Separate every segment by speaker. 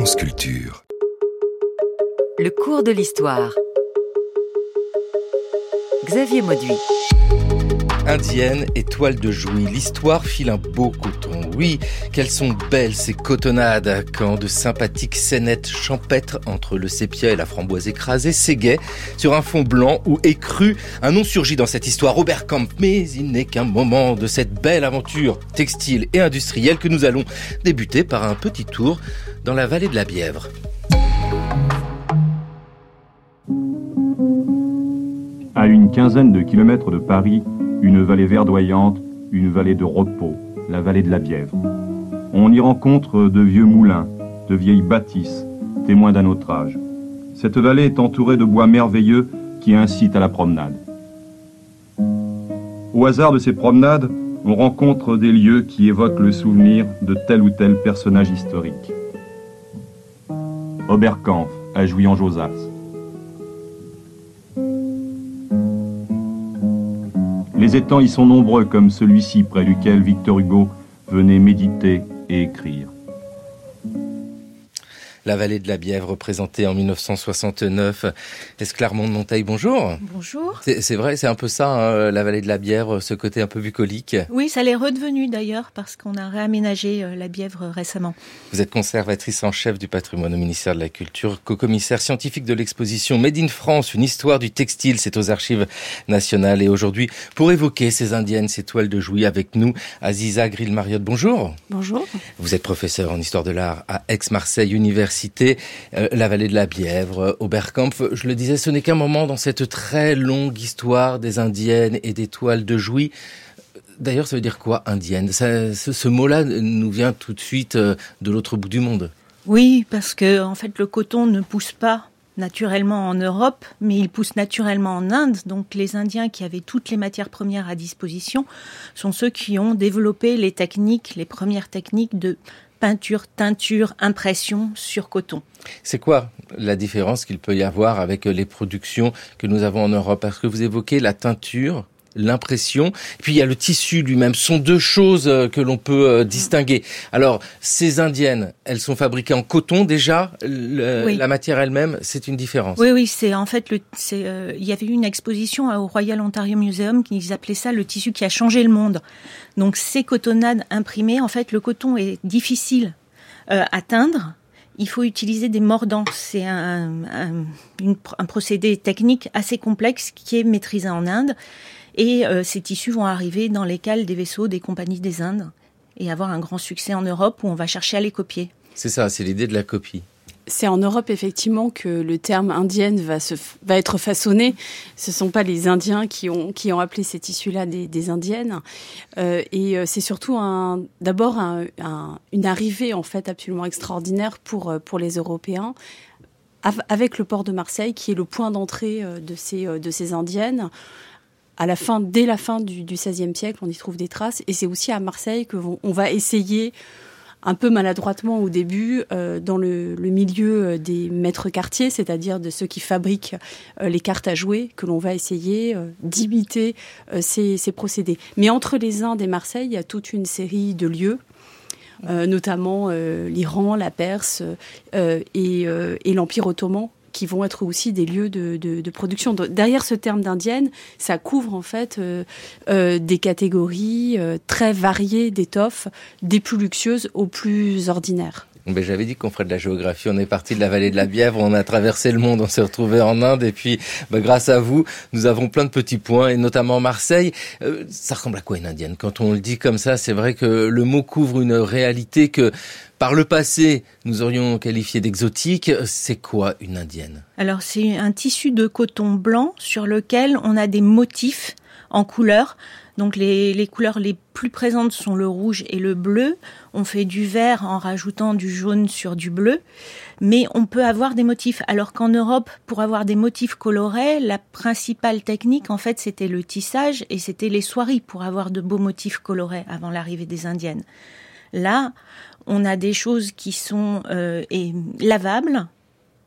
Speaker 1: France Culture.
Speaker 2: Le cours de l'histoire. Xavier Mauduit.
Speaker 3: Indienne et toile de Jouy, l'histoire file un beau coton. Oui, qu'elles sont belles ces cotonnades, quand de sympathiques scénettes champêtres entre le sépia et la framboise écrasée s'égaient sur un fond blanc où écru un nom surgit dans cette histoire, Oberkampf. Mais il n'est qu'un moment de cette belle aventure textile et industrielle que nous allons débuter par un petit tour dans la vallée de la Bièvre.
Speaker 4: À une quinzaine de kilomètres de Paris, une vallée verdoyante, une vallée de repos, la vallée de la Bièvre. On y rencontre de vieux moulins, de vieilles bâtisses, témoins d'un autre âge. Cette vallée est entourée de bois merveilleux qui incitent à la promenade. Au hasard de ces promenades, on rencontre des lieux qui évoquent le souvenir de tel ou tel personnage historique. Oberkampf, à Jouy-en-Josas. Les étangs y sont nombreux, comme celui-ci près duquel Victor Hugo venait méditer et écrire.
Speaker 3: La vallée de la Bièvre, présentée en 1969. Esclarmonde de Monteil, bonjour.
Speaker 5: Bonjour.
Speaker 3: C'est vrai, c'est un peu ça, hein, la vallée de la Bièvre, ce côté un peu bucolique.
Speaker 5: Oui, ça l'est redevenu d'ailleurs, parce qu'on a réaménagé la Bièvre récemment.
Speaker 3: Vous êtes conservatrice en chef du patrimoine au ministère de la Culture, co-commissaire scientifique de l'exposition Made in France, une histoire du textile, c'est aux Archives nationales. Et aujourd'hui, pour évoquer ces indiennes, ces toiles de Jouy, avec nous, Aziza Grill-Mariotte, bonjour.
Speaker 5: Bonjour.
Speaker 3: Vous êtes professeur en histoire de l'art à Aix-Marseille Université. La vallée de la Bièvre, Oberkampf. Je le disais, ce n'est qu'un moment dans cette très longue histoire des indiennes et des toiles de Jouy. D'ailleurs, ça veut dire quoi, indienne ? Ce mot-là nous vient tout de suite de l'autre bout du monde.
Speaker 5: Oui, parce que en fait, le coton ne pousse pas naturellement en Europe, mais il pousse naturellement en Inde. Donc les Indiens qui avaient toutes les matières premières à disposition sont ceux qui ont développé les premières techniques de peinture, teinture, impression sur coton. C'est
Speaker 3: quoi la différence qu'il peut y avoir avec les productions que nous avons en Europe ? Parce que vous évoquez la teinture, l'impression, et puis il y a le tissu lui-même. Ce sont deux choses que l'on peut distinguer. Alors, ces indiennes, elles sont fabriquées en coton déjà. Oui. La matière elle-même, c'est une différence.
Speaker 5: Oui, c'est en fait il y avait eu une exposition au Royal Ontario Museum qui ils appelaient ça le tissu qui a changé le monde. Donc ces cotonnades imprimées, en fait, le coton est difficile à teindre. Il faut utiliser des mordants. C'est un procédé technique assez complexe qui est maîtrisé en Inde. Et ces tissus vont arriver dans les cales des vaisseaux des compagnies des Indes et avoir un grand succès en Europe où on va chercher à les copier.
Speaker 3: C'est ça, c'est l'idée de la copie.
Speaker 6: C'est en Europe, effectivement, que le terme indienne va être façonné. Ce ne sont pas les Indiens qui ont appelé ces tissus-là des indiennes. Et c'est surtout d'abord une arrivée, en fait, absolument extraordinaire pour les Européens, avec le port de Marseille, qui est le point d'entrée de ces indiennes. Dès la fin du XVIe siècle, on y trouve des traces. Et c'est aussi à Marseille qu'on va essayer, un peu maladroitement au début, dans le milieu des maîtres quartiers, c'est-à-dire de ceux qui fabriquent les cartes à jouer, que l'on va essayer d'imiter ces procédés. Mais entre les Indes et Marseille, il y a toute une série de lieux, notamment l'Iran, la Perse et l'Empire ottoman, qui vont être aussi des lieux de production. Derrière ce terme d'indienne, ça couvre en fait des catégories très variées d'étoffes, des plus luxueuses aux plus ordinaires.
Speaker 3: J'avais dit qu'on ferait de la géographie, on est parti de la vallée de la Bièvre, on a traversé le monde, on s'est retrouvé en Inde et puis grâce à vous, nous avons plein de petits points et notamment Marseille. Ça ressemble à quoi une indienne ? Quand on le dit comme ça, c'est vrai que le mot couvre une réalité que par le passé, nous aurions qualifié d'exotique. C'est quoi une indienne ?
Speaker 5: Alors c'est un tissu de coton blanc sur lequel on a des motifs en couleurs. Donc les couleurs les plus présentes sont le rouge et le bleu. On fait du vert en rajoutant du jaune sur du bleu. Mais on peut avoir des motifs. Alors qu'en Europe, pour avoir des motifs colorés, la principale technique, en fait, c'était le tissage et c'était les soieries pour avoir de beaux motifs colorés avant l'arrivée des Indiennes. Là, on a des choses qui sont lavables,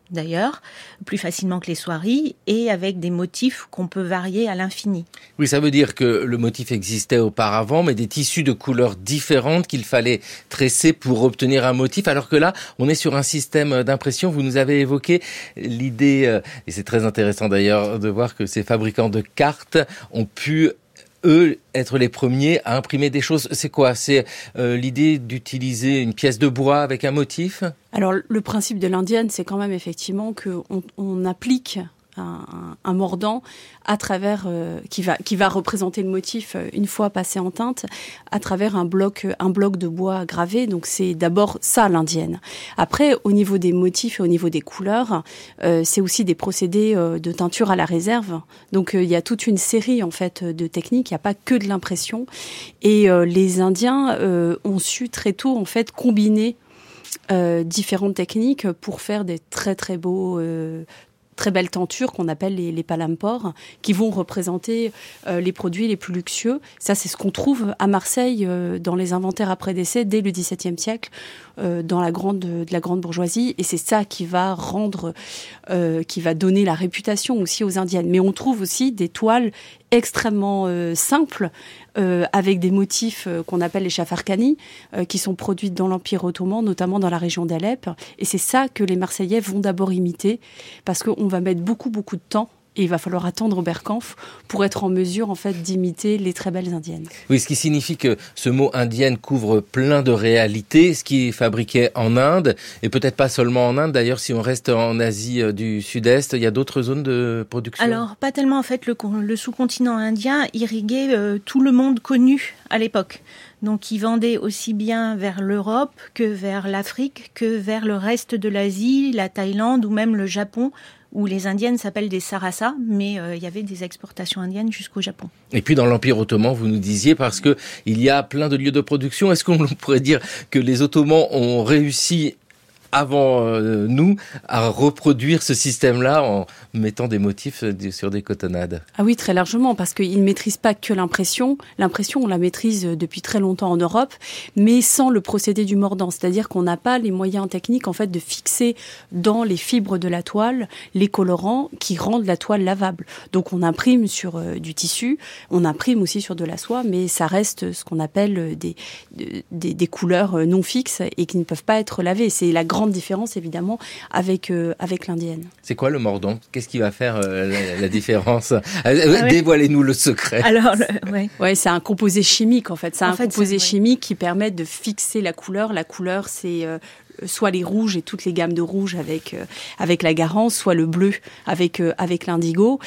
Speaker 5: d'ailleurs, plus facilement que les soieries, et avec des motifs qu'on peut varier à l'infini.
Speaker 3: Oui, ça veut dire que le motif existait auparavant, mais des tissus de couleurs différentes qu'il fallait tresser pour obtenir un motif, alors que là, on est sur un système d'impression. Vous nous avez évoqué l'idée, et c'est très intéressant d'ailleurs de voir que ces fabricants de cartes ont pu eux, être les premiers à imprimer des choses. C'est quoi ? C'est l'idée d'utiliser une pièce de bois avec un motif ?
Speaker 6: Alors, le principe de l'indienne, c'est quand même effectivement qu'on applique un mordant à travers qui va représenter le motif une fois passé en teinte à travers un bloc de bois gravé. Donc c'est d'abord ça l'indienne. Après, au niveau des motifs et au niveau des couleurs, c'est aussi des procédés de teinture à la réserve. Donc il y a toute une série en fait de techniques. Il n'y a pas que de l'impression. Et les Indiens ont su très tôt en fait combiner différentes techniques pour faire des très très beaux très belles tentures qu'on appelle les palampores, qui vont représenter les produits les plus luxueux. Ça, c'est ce qu'on trouve à Marseille dans les inventaires après décès dès le XVIIe siècle, dans de la grande bourgeoisie. Et c'est ça qui va qui va donner la réputation aussi aux Indiennes. Mais on trouve aussi des toiles extrêmement simples, avec des motifs qu'on appelle les chafarkani, qui sont produites dans l'Empire ottoman, notamment dans la région d'Alep. Et c'est ça que les Marseillais vont d'abord imiter, parce qu'on va mettre beaucoup, beaucoup de temps. Et il va falloir attendre Oberkampf pour être en mesure, en fait, d'imiter les très belles indiennes.
Speaker 3: Oui, ce qui signifie que ce mot indienne couvre plein de réalités, ce qui est fabriqué en Inde, et peut-être pas seulement en Inde. D'ailleurs, si on reste en Asie du Sud-Est, il y a d'autres zones de production?
Speaker 5: Alors, pas tellement, en fait, le sous-continent indien irriguait tout le monde connu à l'époque. Donc, ils vendaient aussi bien vers l'Europe que vers l'Afrique, que vers le reste de l'Asie, la Thaïlande ou même le Japon, où les indiennes s'appellent des sarasas, mais il y avait des exportations indiennes jusqu'au Japon.
Speaker 3: Et puis dans l'Empire ottoman, vous nous disiez, parce que il y a plein de lieux de production, est-ce qu'on pourrait dire que les Ottomans ont réussi avant nous à reproduire ce système-là en mettant des motifs sur des cotonnades?
Speaker 6: Ah oui, très largement, parce qu'ils ne maîtrisent pas que l'impression. L'impression, on la maîtrise depuis très longtemps en Europe, mais sans le procédé du mordant. C'est-à-dire qu'on n'a pas les moyens techniques en fait de fixer dans les fibres de la toile les colorants qui rendent la toile lavable. Donc on imprime sur du tissu, on imprime aussi sur de la soie, mais ça reste ce qu'on appelle des couleurs non fixes et qui ne peuvent pas être lavées. C'est la grande différence évidemment avec l'indienne.
Speaker 3: C'est quoi le mordant? Qu'est-ce qui va faire la différence? Dévoilez-nous le secret.
Speaker 5: Alors,
Speaker 6: ouais, c'est un composé chimique en fait. C'est un composé chimique qui permet de fixer la couleur. La couleur, c'est soit les rouges et toutes les gammes de rouge avec la garance, soit le bleu avec l'indigo,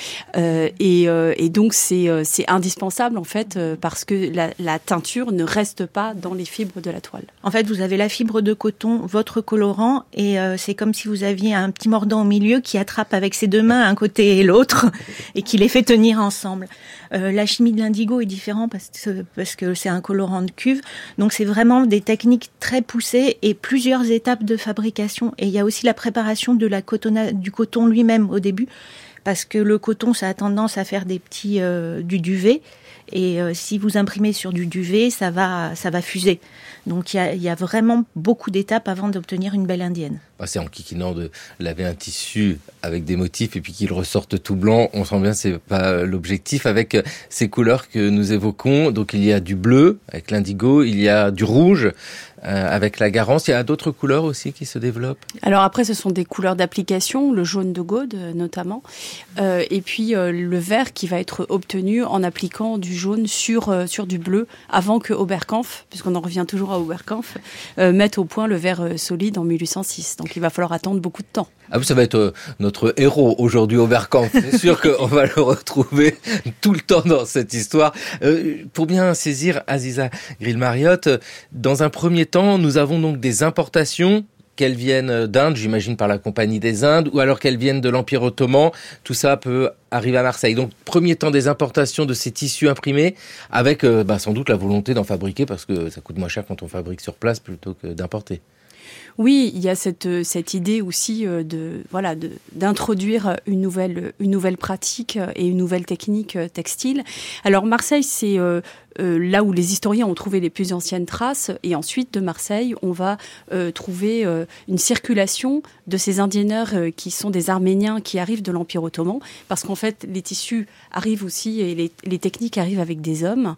Speaker 6: et donc c'est indispensable en fait parce que la teinture ne reste pas dans les fibres de la toile.
Speaker 5: En fait, vous avez la fibre de coton, votre colorant, et c'est comme si vous aviez un petit mordant au milieu qui attrape avec ses deux mains un côté et l'autre et qui les fait tenir ensemble. La chimie de l'indigo est différente parce que c'est un colorant de cuve, donc c'est vraiment des techniques très poussées et plusieurs étapes de fabrication. Et il y a aussi la préparation de du coton lui-même au début, parce que le coton, ça a tendance à faire des petits du duvet, et si vous imprimez sur du duvet, ça va fuser. Donc il y a vraiment beaucoup d'étapes avant d'obtenir une belle indienne.
Speaker 3: C'est en kikinant de laver un tissu avec des motifs et puis qu'il ressorte tout blanc. On sent bien que c'est pas l'objectif avec ces couleurs que nous évoquons. Donc il y a du bleu avec l'indigo, il y a du rouge avec la garance. Il y a d'autres couleurs aussi qui se développent.
Speaker 6: Alors après, ce sont des couleurs d'application, le jaune de Gaude notamment, et puis le vert qui va être obtenu en appliquant du jaune sur du bleu avant que Oberkampf, puisqu'on en revient toujours à Oberkampf, mette au point le vert solide en 1806. Donc il va falloir attendre beaucoup de temps.
Speaker 3: Ah oui, ça va être notre héros aujourd'hui, Oberkampf. C'est sûr qu'on va le retrouver tout le temps dans cette histoire. Pour bien saisir Aziza Grill-Mariotte, dans un premier temps, nous avons donc des importations, qu'elles viennent d'Inde, j'imagine par la Compagnie des Indes, ou alors qu'elles viennent de l'Empire ottoman. Tout ça peut arriver à Marseille. Donc, premier temps des importations de ces tissus imprimés, avec sans doute la volonté d'en fabriquer, parce que ça coûte moins cher quand on fabrique sur place plutôt que d'importer.
Speaker 6: Oui, il y a cette idée aussi d'introduire une nouvelle pratique et une nouvelle technique textile. Alors Marseille, c'est là où les historiens ont trouvé les plus anciennes traces. Et ensuite, de Marseille, on va trouver une circulation de ces indienneurs qui sont des Arméniens qui arrivent de l'Empire ottoman, parce qu'en fait, les tissus arrivent aussi et les techniques arrivent avec des hommes.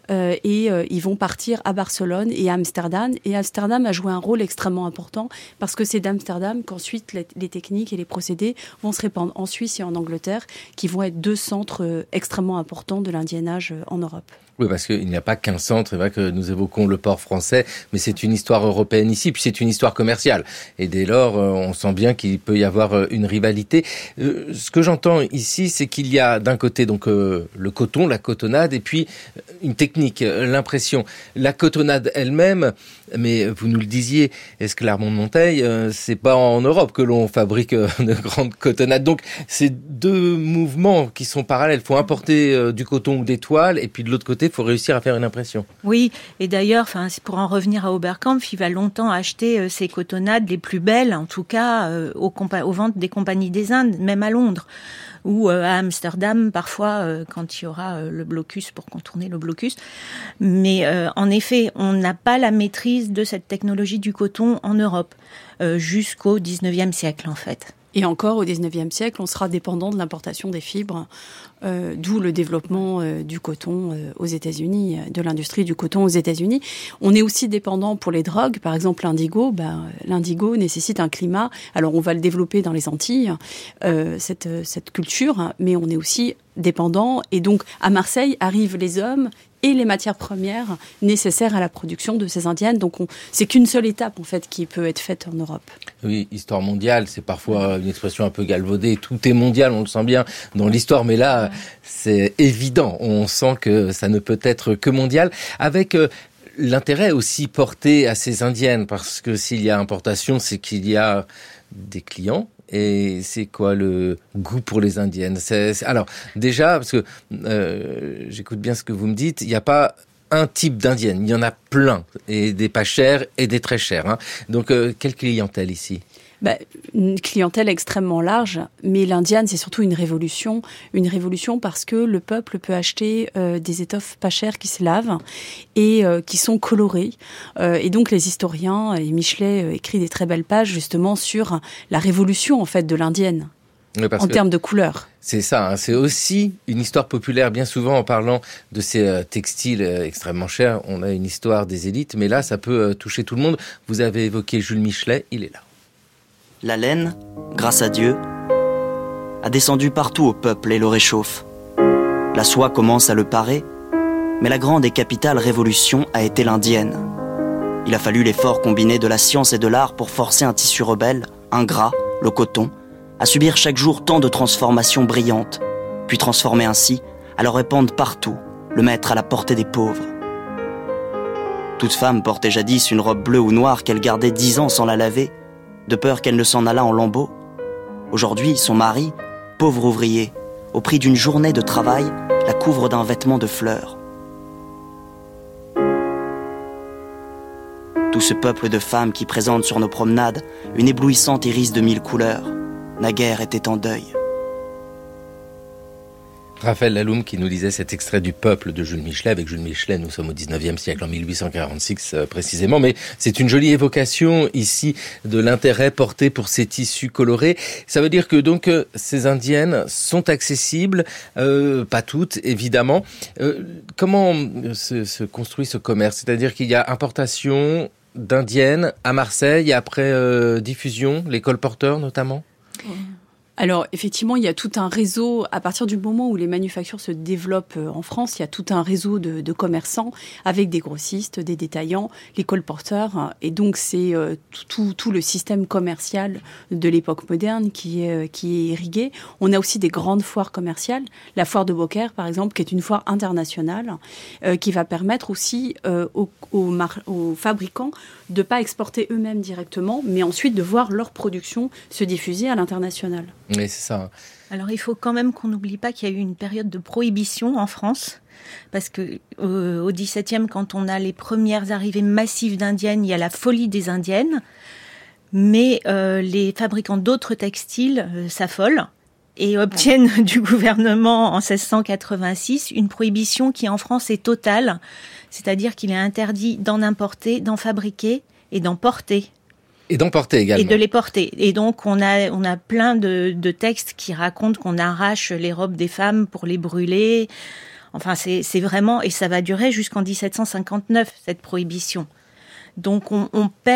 Speaker 6: Ils vont partir à Barcelone et à Amsterdam. Et Amsterdam a joué un rôle extrêmement important, parce que c'est d'Amsterdam qu'ensuite les techniques et les procédés vont se répandre en Suisse et en Angleterre, qui vont être deux centres extrêmement importants de l'indiennage en Europe.
Speaker 3: Oui, parce qu'il n'y a pas qu'un centre. C'est vrai que nous évoquons le port français, mais c'est une histoire européenne ici, puis c'est une histoire commerciale. Et dès lors, on sent bien qu'il peut y avoir une rivalité. Ce que j'entends ici, c'est qu'il y a d'un côté donc le coton, la cotonnade, et puis une technique, l'impression. La cotonnade elle-même, mais vous nous le disiez, Esclarmonde Monteil, c'est pas en Europe que l'on fabrique de grandes cotonnades. Donc, c'est deux mouvements qui sont parallèles. Il faut importer du coton ou des toiles, et puis de l'autre côté, il faut réussir à faire une impression.
Speaker 5: Oui, et d'ailleurs, c'est pour en revenir à Oberkampf, il va longtemps acheter ces cotonnades les plus belles, en tout cas aux ventes des compagnies des Indes, même à Londres, ou à Amsterdam, parfois, quand il y aura le blocus, pour contourner le blocus. Mais en effet, on n'a pas la maîtrise de cette technologie du coton en Europe, jusqu'au 19e siècle, en fait.
Speaker 6: Et encore, au XIXe siècle, on sera dépendant de l'importation des fibres, d'où le développement du coton aux États-Unis, de l'industrie du coton aux États-Unis. On est aussi dépendant pour les drogues, par exemple l'indigo. L'indigo nécessite un climat. Alors, on va le développer dans les Antilles, cette culture, mais on est aussi dépendant. Et donc, à Marseille arrivent les hommes et les matières premières nécessaires à la production de ces indiennes. Donc, c'est qu'une seule étape, en fait, qui peut être faite en Europe.
Speaker 3: Oui, histoire mondiale, c'est parfois une expression un peu galvaudée. Tout est mondial, on le sent bien dans l'histoire, mais là, c'est évident. On sent que ça ne peut être que mondial. Avec l'intérêt aussi porté à ces indiennes, parce que s'il y a importation, c'est qu'il y a des clients. Et c'est quoi le goût pour les indiennes ? Alors, déjà, parce que j'écoute bien ce que vous me dites, il n'y a pas un type d'indienne, il y en a plein, et des pas chères et des très chères. Hein. Donc, quelle clientèle ici ?
Speaker 6: Une clientèle extrêmement large, mais l'indienne, c'est surtout une révolution parce que le peuple peut acheter des étoffes pas chères qui se lavent et qui sont colorées. Et donc les historiens, et Michelet écrit des très belles pages justement sur la révolution en fait de l'indienne. En termes de couleurs.
Speaker 3: C'est ça, hein, c'est aussi une histoire populaire. Bien souvent, en parlant de ces textiles extrêmement chers, on a une histoire des élites, mais là, ça peut toucher tout le monde. Vous avez évoqué Jules Michelet, il est là.
Speaker 1: La laine, grâce à Dieu, a descendu partout au peuple et le réchauffe. La soie commence à le parer, mais la grande et capitale révolution a été l'indienne. Il a fallu l'effort combiné de la science et de l'art pour forcer un tissu rebelle, ingrat, le coton, à subir chaque jour tant de transformations brillantes, puis transformer ainsi, à le répandre partout, le mettre à la portée des pauvres. Toute femme portait jadis une robe bleue ou noire qu'elle gardait 10 ans sans la laver, de peur qu'elle ne s'en allât en lambeaux. Aujourd'hui, son mari, pauvre ouvrier, au prix d'une journée de travail, la couvre d'un vêtement de fleurs. Tout ce peuple de femmes qui présente sur nos promenades une éblouissante iris de 1000 couleurs, naguère était en deuil.
Speaker 3: Raphaël Laloum qui nous disait cet extrait du Peuple de Jules Michelet. Avec Jules Michelet, nous sommes au 19e siècle, en 1846 précisément. Mais c'est une jolie évocation ici de l'intérêt porté pour ces tissus colorés. Ça veut dire que donc ces indiennes sont accessibles, pas toutes évidemment. Comment se construit ce commerce ? C'est-à-dire qu'il y a importation d'indiennes à Marseille et après diffusion, les colporteurs notamment ?
Speaker 6: Alors, effectivement, il y a tout un réseau, à partir du moment où les manufactures se développent en France, il y a tout un réseau de commerçants avec des grossistes, des détaillants, les colporteurs. Et donc, c'est tout le système commercial de l'époque moderne qui est irrigué. On a aussi des grandes foires commerciales. La foire de Beaucaire, par exemple, qui est une foire internationale, qui va permettre aussi aux fabricants de ne pas exporter eux-mêmes directement, mais ensuite de voir leur production se diffuser à l'international.
Speaker 3: Oui, c'est ça.
Speaker 5: Alors, il faut quand même qu'on n'oublie pas qu'il y a eu une période de prohibition en France, parce que au XVIIe, quand on a les premières arrivées massives d'indiennes, il y a la folie des indiennes, mais les fabricants d'autres textiles s'affolent et obtiennent du gouvernement en 1686 une prohibition qui en France est totale, c'est-à-dire qu'il est interdit d'en importer, d'en fabriquer et d'en porter.
Speaker 3: Et d'emporter également.
Speaker 5: Et de les porter. Et donc, on a plein de textes qui racontent qu'on arrache les robes des femmes pour les brûler. Enfin, c'est vraiment, et ça va durer jusqu'en 1759, cette prohibition. Donc, on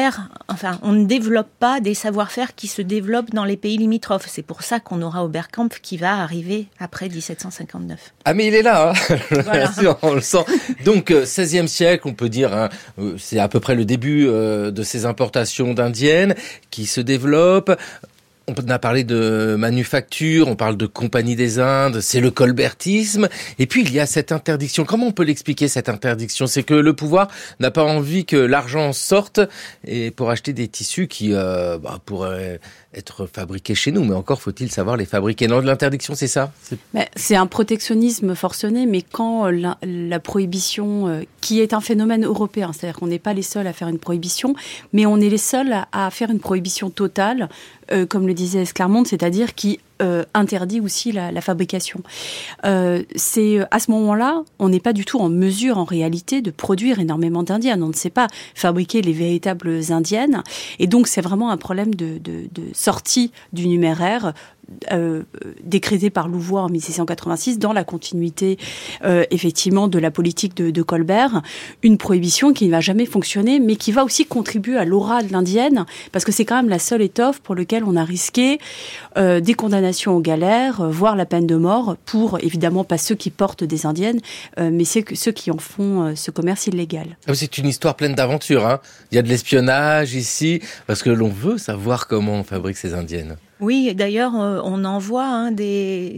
Speaker 5: ne développe pas des savoir-faire qui se développent dans les pays limitrophes. C'est pour ça qu'on aura Oberkampf qui va arriver après 1759.
Speaker 3: Ah, mais il est là, hein.
Speaker 5: Voilà.
Speaker 3: Bien sûr, on le sent. Donc, 16e siècle, on peut dire, hein, c'est à peu près le début de ces importations d'indiennes qui se développent. On a parlé de manufacture, on parle de Compagnie des Indes, c'est le colbertisme. Et puis, il y a cette interdiction. Comment on peut l'expliquer, cette interdiction ? C'est que le pouvoir n'a pas envie que l'argent sorte et pour acheter des tissus qui pourraient être fabriqués chez nous. Mais encore faut-il savoir les fabriquer. Non, l'interdiction, c'est ça ?
Speaker 6: C'est un protectionnisme forcené, mais quand la prohibition, qui est un phénomène européen, c'est-à-dire qu'on n'est pas les seuls à faire une prohibition, mais on est les seuls à faire une prohibition totale, comme le disait Esclarmonde, c'est-à-dire qui interdit aussi la fabrication. C'est à ce moment-là, on n'est pas du tout en mesure en réalité de produire énormément d'indiennes. On ne sait pas fabriquer les véritables indiennes, et donc c'est vraiment un problème de sortie du numéraire décrété par Louvois en 1686 dans la continuité effectivement de la politique de Colbert, une prohibition qui ne va jamais fonctionner mais qui va aussi contribuer à l'aura de l'indienne parce que c'est quand même la seule étoffe pour laquelle on a risqué des condamnations aux galères, voire la peine de mort pour évidemment pas ceux qui portent des indiennes mais ceux qui en font ce commerce illégal.
Speaker 3: C'est une histoire pleine d'aventures, hein. Il y a de l'espionnage ici parce que l'on veut savoir comment on fabrique ces indiennes.
Speaker 5: Oui, d'ailleurs, on envoie des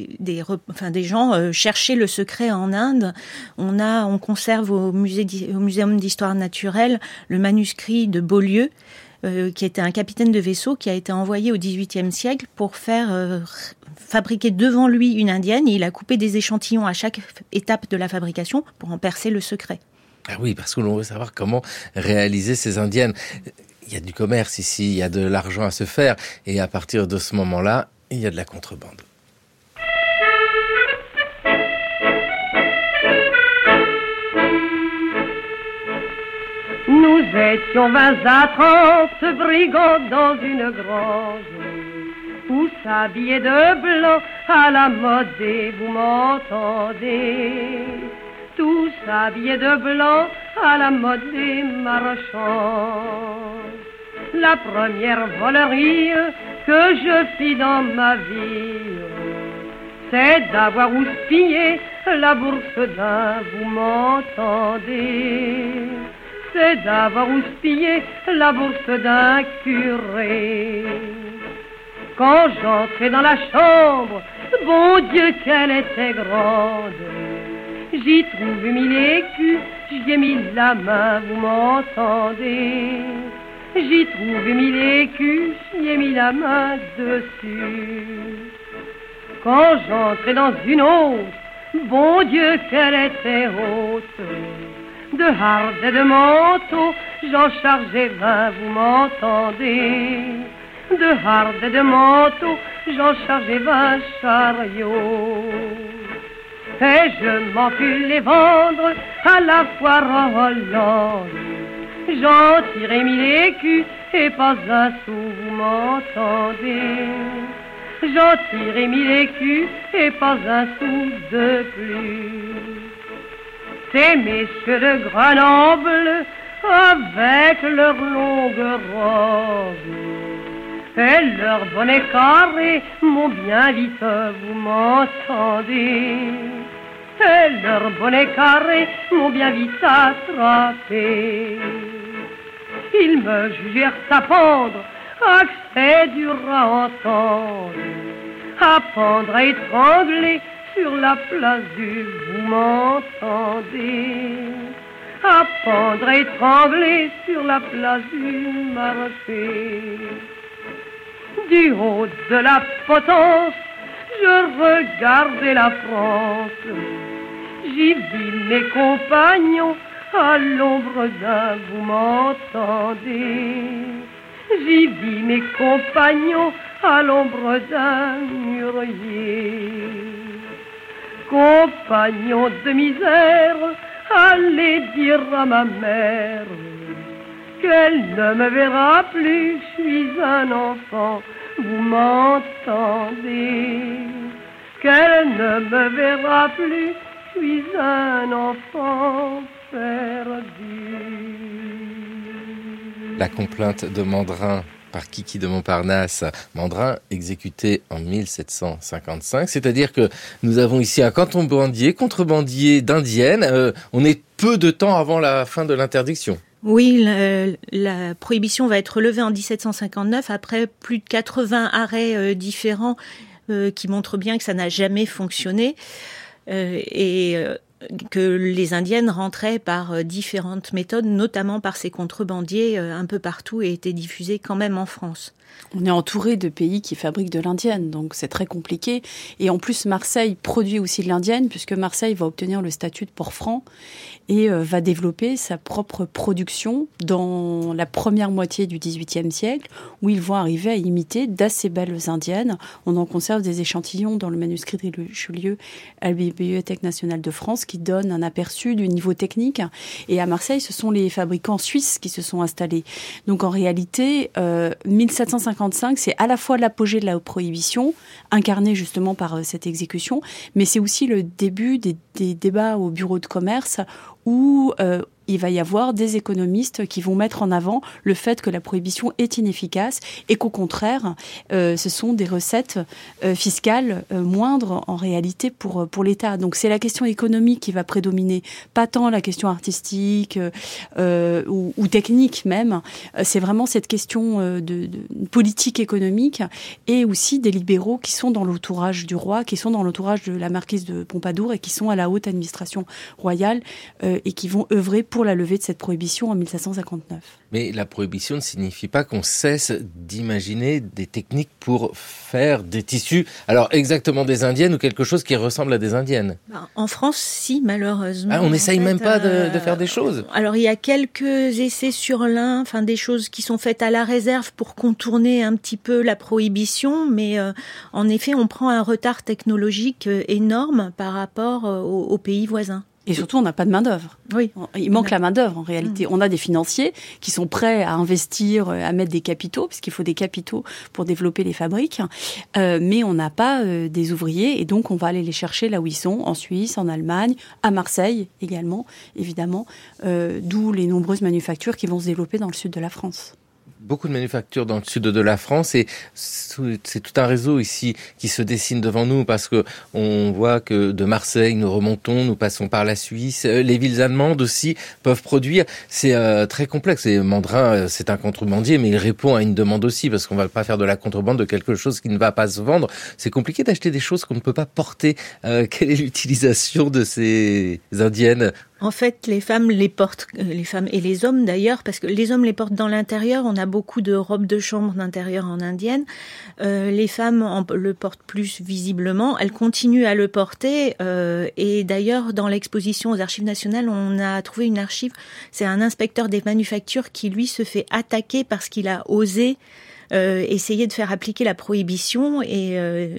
Speaker 5: gens chercher le secret en Inde. On conserve au Muséum d'histoire naturelle le manuscrit de Beaulieu, qui était un capitaine de vaisseau qui a été envoyé au XVIIIe siècle pour faire fabriquer devant lui une indienne. Il a coupé des échantillons à chaque étape de la fabrication pour en percer le secret.
Speaker 3: Ah oui, parce que l'on veut savoir comment réaliser ces indiennes. Il y a du commerce ici, il y a de l'argent à se faire. Et à partir de ce moment-là, il y a de la contrebande.
Speaker 7: Nous étions 20 à 30 brigands dans une grange, tous habillés de blanc à la mode, et vous m'entendez, tous habillés de blanc à la mode des marchands. La première volerie que je fis dans ma vie, c'est d'avoir houspillé la bourse d'un, vous m'entendez, c'est d'avoir houspillé la bourse d'un curé. Quand j'entrai dans la chambre, bon Dieu qu'elle était grande, j'y trouvé 1000 écus, j'y ai mis la main, vous m'entendez, j'y trouvé 1000 écus, j'y ai mis la main dessus. Quand j'entrai dans une autre, bon Dieu qu'elle était haute, de hardes et de manteaux, j'en chargeais 20, vous m'entendez, de hardes et de manteaux, j'en chargeais 20 chariots. Et je m'en fus les vendre à la foire en Hollande. J'en tirai 1000 écus et pas un sou, vous m'entendez. J'en tirai 1000 écus et pas un sou de plus. Ces messieurs de Grenoble, avec leurs longues robes et leurs bonnets carrés, m'ont bien vite, vous m'entendez, et leurs bonnets carrés m'ont bien vite attrapé. Ils me jugèrent à pendre, ah que c'est dur à entendre, à pendre, à étrangler sur la place du, vous m'entendez, à pendre, à étrangler sur la place du marché. Du haut de la potence, je regardais la France. J'y vis mes compagnons à l'ombre d'un, vous m'entendez. j'y vis mes compagnons à l'ombre d'un mûrier. Compagnons de misère, allez dire à ma mère qu'elle ne me verra plus, je suis un enfant, vous m'entendez? Qu'elle ne me verra plus, je suis un enfant perdu.
Speaker 3: La complainte de Mandrin par Kiki de Montparnasse. Mandrin exécuté en 1755, c'est-à-dire que nous avons ici un contrebandier d'indiennes. On est peu de temps avant la fin de l'interdiction.
Speaker 5: Oui, la prohibition va être levée en 1759 après plus de 80 arrêts différents qui montrent bien que ça n'a jamais fonctionné et que les indiennes rentraient par différentes méthodes, notamment par ces contrebandiers un peu partout et étaient diffusés quand même en France.
Speaker 6: On est entouré de pays qui fabriquent de l'indienne, donc c'est très compliqué. Et en plus, Marseille produit aussi de l'indienne, puisque Marseille va obtenir le statut de port franc et va développer sa propre production dans la première moitié du XVIIIe siècle, où ils vont arriver à imiter d'assez belles indiennes. On en conserve des échantillons dans le manuscrit de Richelieu à la Bibliothèque nationale de France, qui donnent un aperçu du niveau technique. Et à Marseille, ce sont les fabricants suisses qui se sont installés. Donc en réalité, 1755, c'est à la fois l'apogée de la prohibition, incarnée justement par cette exécution, mais c'est aussi le début des débats au bureau de commerce où il va y avoir des économistes qui vont mettre en avant le fait que la prohibition est inefficace et qu'au contraire, ce sont des recettes fiscales moindres en réalité pour l'État. Donc c'est la question économique qui va prédominer, pas tant la question artistique ou technique même. C'est vraiment cette question de politique économique et aussi des libéraux qui sont dans l'entourage du roi, qui sont dans l'entourage de la marquise de Pompadour et qui sont à la haute administration royale et qui vont œuvrer pour la levée de cette prohibition en 1759.
Speaker 3: Mais la prohibition ne signifie pas qu'on cesse d'imaginer des techniques pour faire des tissus, alors exactement des indiennes ou quelque chose qui ressemble à des indiennes.
Speaker 5: En France, si, malheureusement.
Speaker 3: Ah, on n'essaye même pas de faire des choses.
Speaker 5: Alors, il y a quelques essais sur lin, enfin des choses qui sont faites à la réserve pour contourner un petit peu la prohibition, mais en effet, on prend un retard technologique énorme par rapport aux pays voisins.
Speaker 6: Et surtout, on n'a pas de main-d'œuvre.
Speaker 5: Oui.
Speaker 6: Il manque la main-d'œuvre, en réalité. On a des financiers qui sont prêts à investir, à mettre des capitaux, puisqu'il faut des capitaux pour développer les fabriques. Mais on n'a pas des ouvriers, et donc on va aller les chercher là où ils sont, en Suisse, en Allemagne, à Marseille également, évidemment, d'où les nombreuses manufactures qui vont se développer dans le sud de la France.
Speaker 3: Beaucoup de manufactures dans le sud de la France et c'est tout un réseau ici qui se dessine devant nous parce que on voit que de Marseille nous remontons, nous passons par la Suisse, les villes allemandes aussi peuvent produire. C'est très complexe et Mandrin c'est un contrebandier mais il répond à une demande aussi parce qu'on va pas faire de la contrebande de quelque chose qui ne va pas se vendre. C'est compliqué d'acheter des choses qu'on ne peut pas porter. Quelle est l'utilisation de ces indiennes ?
Speaker 5: En fait, les femmes les portent, les femmes et les hommes d'ailleurs, parce que les hommes les portent dans l'intérieur. On a beaucoup de robes de chambre d'intérieur en indienne. Les femmes le portent plus visiblement. Elles continuent à le porter. Et d'ailleurs, dans l'exposition aux Archives nationales, on a trouvé une archive. C'est un inspecteur des manufactures qui, lui, se fait attaquer parce qu'il a osé essayer de faire appliquer la prohibition et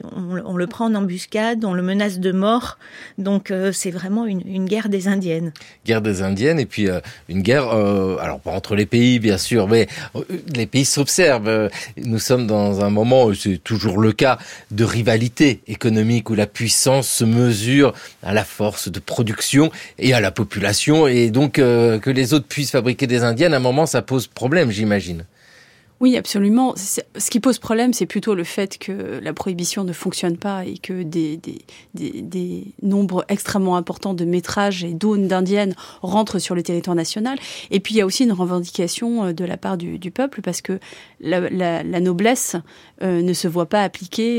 Speaker 5: on le prend en embuscade, on le menace de mort. Donc c'est vraiment une guerre des indiennes.
Speaker 3: Guerre des indiennes et puis une guerre, alors pas entre les pays bien sûr, mais les pays s'observent. Nous sommes dans un moment, c'est toujours le cas, de rivalité économique où la puissance se mesure à la force de production et à la population et donc que les autres puissent fabriquer des indiennes, à un moment ça pose problème, j'imagine.
Speaker 6: Oui, absolument. Ce qui pose problème, c'est plutôt le fait que la prohibition ne fonctionne pas et que des nombres extrêmement importants de métrages et d'aunes d'indiennes rentrent sur le territoire national. Et puis, il y a aussi une revendication de la part du peuple parce que la noblesse ne se voit pas appliquer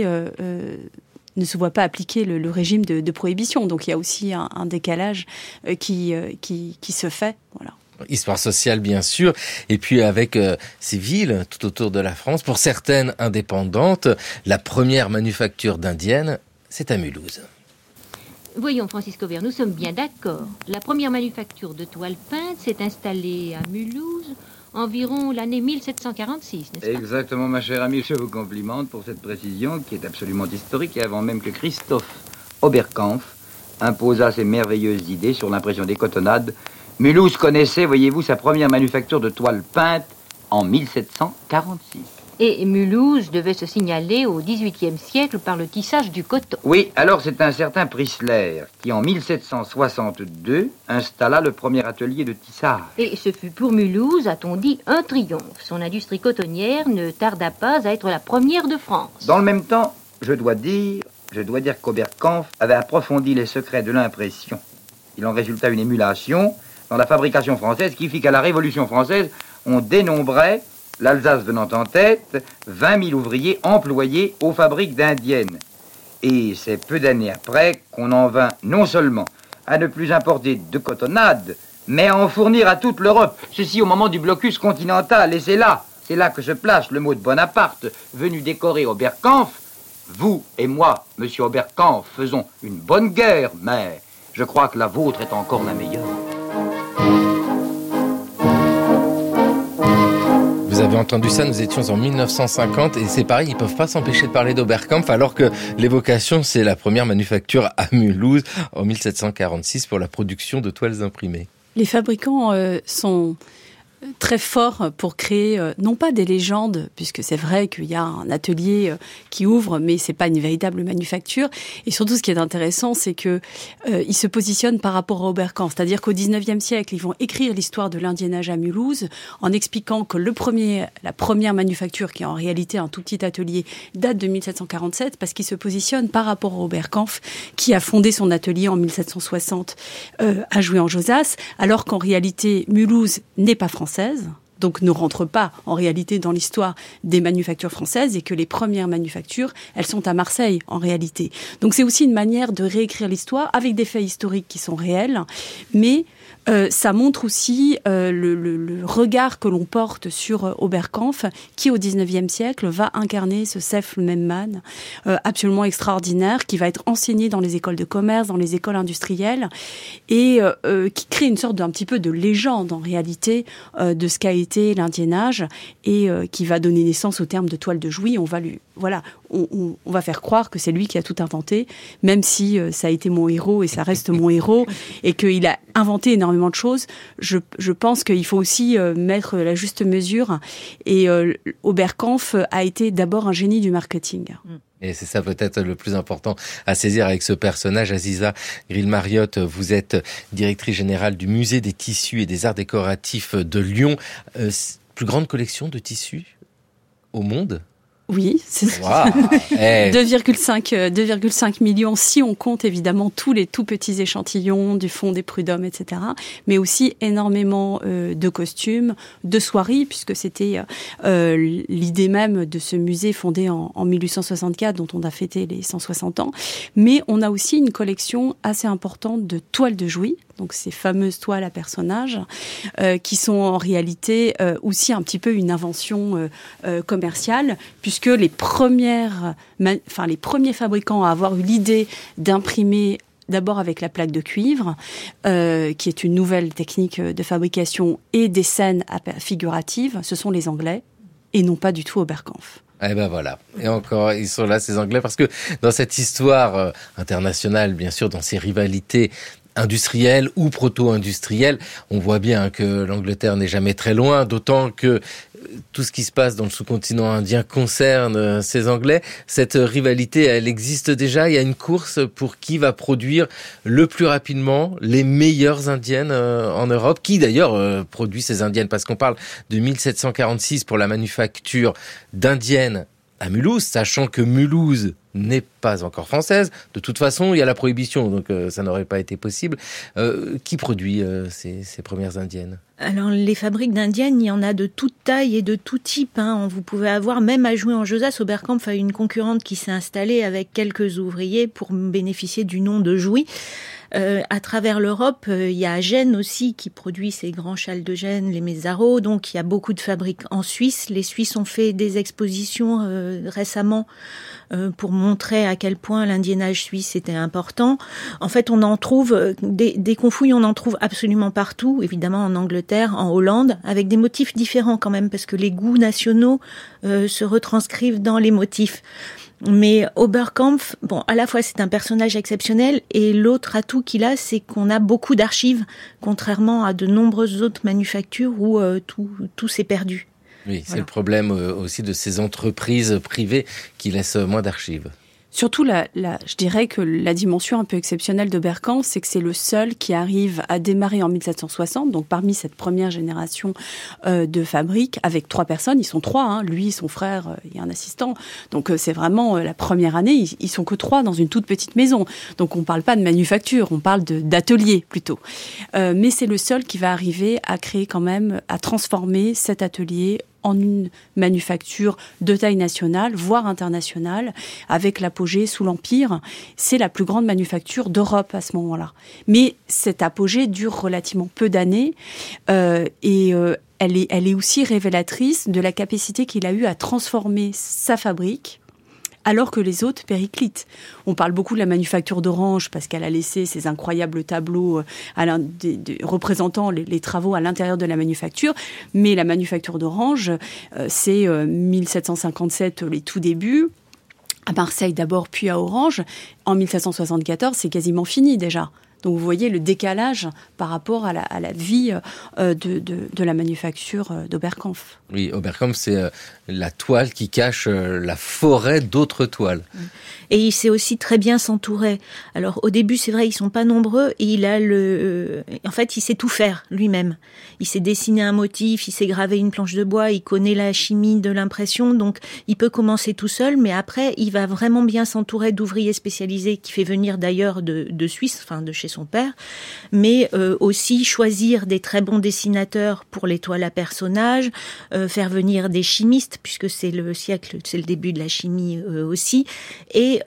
Speaker 6: le régime de prohibition. Donc, il y a aussi un décalage qui se fait. Voilà.
Speaker 3: Histoire sociale, bien sûr. Et puis avec ces villes tout autour de la France, pour certaines indépendantes, la première manufacture d'indienne, c'est à Mulhouse.
Speaker 8: Voyons, Francisque Auvert, nous sommes bien d'accord. La première manufacture de toile peinte s'est installée à Mulhouse environ l'année 1746, n'est-ce pas?
Speaker 9: Exactement, ma chère amie, je vous complimente pour cette précision qui est absolument historique et avant même que Christophe Oberkampf imposa ses merveilleuses idées sur l'impression des cotonnades. Mulhouse connaissait, voyez-vous, sa première manufacture de toile peinte en 1746.
Speaker 8: Et Mulhouse devait se signaler au XVIIIe siècle par le tissage du coton.
Speaker 9: Oui, alors c'est un certain Prisler qui, en 1762, installa le premier atelier de tissage.
Speaker 8: Et ce fut pour Mulhouse, a-t-on dit, un triomphe. Son industrie cotonnière ne tarda pas à être la première de France.
Speaker 9: Dans le même temps, je dois dire qu'Oberkampf avait approfondi les secrets de l'impression. Il en résulta une émulation dans la fabrication française qui fit qu'à la Révolution française, on dénombrait, l'Alsace venant en tête, 20 000 ouvriers employés aux fabriques d'indiennes. Et c'est peu d'années après qu'on en vint non seulement à ne plus importer de cotonnade, mais à en fournir à toute l'Europe. Ceci au moment du blocus continental. Et c'est là que se place le mot de Bonaparte, venu décorer Oberkampf. Vous et moi, monsieur Oberkampf, faisons une bonne guerre, mais je crois que la vôtre est encore la meilleure.
Speaker 3: Vous avez entendu ça, nous étions en 1950 et c'est pareil, ils ne peuvent pas s'empêcher de parler d'Oberkampf alors que l'évocation, c'est la première manufacture à Mulhouse en 1746 pour la production de toiles imprimées.
Speaker 6: Les fabricants sont très forts pour créer, non pas des légendes, puisque c'est vrai qu'il y a un atelier qui ouvre, mais c'est pas une véritable manufacture. Et surtout, ce qui est intéressant, c'est que ils se positionnent par rapport à Oberkampf. C'est-à-dire qu'au 19e siècle, ils vont écrire l'histoire de l'indiennage à Mulhouse en expliquant que la première manufacture, qui est en réalité un tout petit atelier, date de 1747, parce qu'ils se positionnent par rapport à Oberkampf, qui a fondé son atelier en 1760 à Jouy-en-Josas, alors qu'en réalité, Mulhouse n'est pas française, donc ne rentre pas en réalité dans l'histoire des manufactures françaises et que les premières manufactures, elles sont à Marseille en réalité. Donc c'est aussi une manière de réécrire l'histoire avec des faits historiques qui sont réels, mais ça montre aussi le regard que l'on porte sur Oberkampf, qui au XIXe siècle va incarner ce Sef Memman absolument extraordinaire, qui va être enseigné dans les écoles de commerce, dans les écoles industrielles, et qui crée une sorte d'un petit peu de légende en réalité de ce qu'a été l'indiennage, et qui va donner naissance au terme de toile de Jouy. On va faire croire que c'est lui qui a tout inventé, même si ça a été mon héros et ça reste mon héros, et qu'il a inventé énormément de choses. Je pense qu'il faut aussi mettre la juste mesure. Et Oberkampf a été d'abord un génie du marketing.
Speaker 3: Et c'est ça peut-être le plus important à saisir avec ce personnage. Aziza Grill-Mariotte, vous êtes directrice générale du Musée des tissus et des arts décoratifs de Lyon. Plus grande collection de tissus au monde ?
Speaker 6: Oui, c'est
Speaker 3: wow.
Speaker 6: 2,5 millions si on compte évidemment tous les tout petits échantillons du fond des prud'hommes, etc. Mais aussi énormément de costumes, de soieries, puisque c'était l'idée même de ce musée fondé en 1864, dont on a fêté les 160 ans. Mais on a aussi une collection assez importante de toiles de Jouy, donc ces fameuses toiles à personnages, qui sont en réalité aussi un petit peu une invention commerciale, puisque les premiers fabricants à avoir eu l'idée d'imprimer d'abord avec la plaque de cuivre, qui est une nouvelle technique de fabrication, et des scènes figuratives, ce sont les Anglais, et non pas du tout Oberkampf.
Speaker 3: Eh ben voilà. Et encore, ils sont là, ces Anglais, parce que dans cette histoire internationale, bien sûr, dans ces rivalités industrielle ou proto-industrielle, on voit bien que l'Angleterre n'est jamais très loin, d'autant que tout ce qui se passe dans le sous-continent indien concerne ces Anglais. Cette rivalité, elle existe déjà. Il y a une course pour qui va produire le plus rapidement les meilleures indiennes en Europe. Qui d'ailleurs produit ces indiennes? Parce qu'on parle de 1746 pour la manufacture d'indiennes à Mulhouse, sachant que Mulhouse n'est pas encore française. De toute façon, il y a la prohibition, donc ça n'aurait pas été possible. Qui produit ces premières indiennes?
Speaker 5: Alors, les fabriques d'indiennes, il y en a de toute taille et de tout type. Vous pouvez avoir, même à Jouy-en-Josas, Oberkampf a une concurrente qui s'est installée avec quelques ouvriers pour bénéficier du nom de Jouy. À travers l'Europe, il y a Gênes aussi qui produit ces grands châles de Gênes, les Mézaro. Donc il y a beaucoup de fabriques en Suisse. Les Suisses ont fait des expositions récemment pour montrer à quel point l'indiennage suisse était important. En fait, on en trouve des confouilles, on en trouve absolument partout, évidemment en Angleterre, en Hollande, avec des motifs différents quand même, parce que les goûts nationaux se retranscrivent dans les motifs. Mais Oberkampf, bon, à la fois c'est un personnage exceptionnel et l'autre atout qu'il a, c'est qu'on a beaucoup d'archives, contrairement à de nombreuses autres manufactures où tout s'est perdu.
Speaker 3: Oui, c'est le problème aussi de ces entreprises privées qui laissent moins d'archives.
Speaker 6: Surtout, je dirais que la dimension un peu exceptionnelle d'Oberkampf, c'est que c'est le seul qui arrive à démarrer en 1760, donc parmi cette première génération de fabriques, avec 3 personnes. Ils sont 3, lui, son frère et un assistant. Donc c'est vraiment la première année, ils sont que 3 dans une toute petite maison. Donc on ne parle pas de manufacture, on parle d'atelier plutôt. Mais c'est le seul qui va arriver à créer quand même, à transformer cet atelier en une manufacture de taille nationale, voire internationale, avec l'apogée sous l'Empire. C'est la plus grande manufacture d'Europe à ce moment-là. Mais cet apogée dure relativement peu d'années et elle est aussi révélatrice de la capacité qu'il a eue à transformer sa fabrique alors que les autres périclitent. On parle beaucoup de la manufacture d'Orange parce qu'elle a laissé ces incroyables tableaux représentant les travaux à l'intérieur de la manufacture, mais la manufacture d'Orange, c'est 1757 les tout débuts, à Marseille d'abord, puis à Orange. En 1774, c'est quasiment fini déjà. Donc vous voyez le décalage par rapport à la vie de la manufacture d'Oberkampf.
Speaker 3: Oui, Oberkampf, c'est la toile qui cache la forêt d'autres toiles.
Speaker 5: Et il sait aussi très bien s'entourer. Alors au début, c'est vrai, ils sont pas nombreux et en fait, il sait tout faire lui-même. Il sait dessiner un motif, il sait graver une planche de bois, il connaît la chimie de l'impression, donc il peut commencer tout seul, mais après, il va vraiment bien s'entourer d'ouvriers spécialisés qu'il fait venir d'ailleurs de Suisse, enfin de chez son père, mais aussi choisir des très bons dessinateurs pour les toiles à personnages, faire venir des chimistes, puisque c'est le début de la chimie aussi, et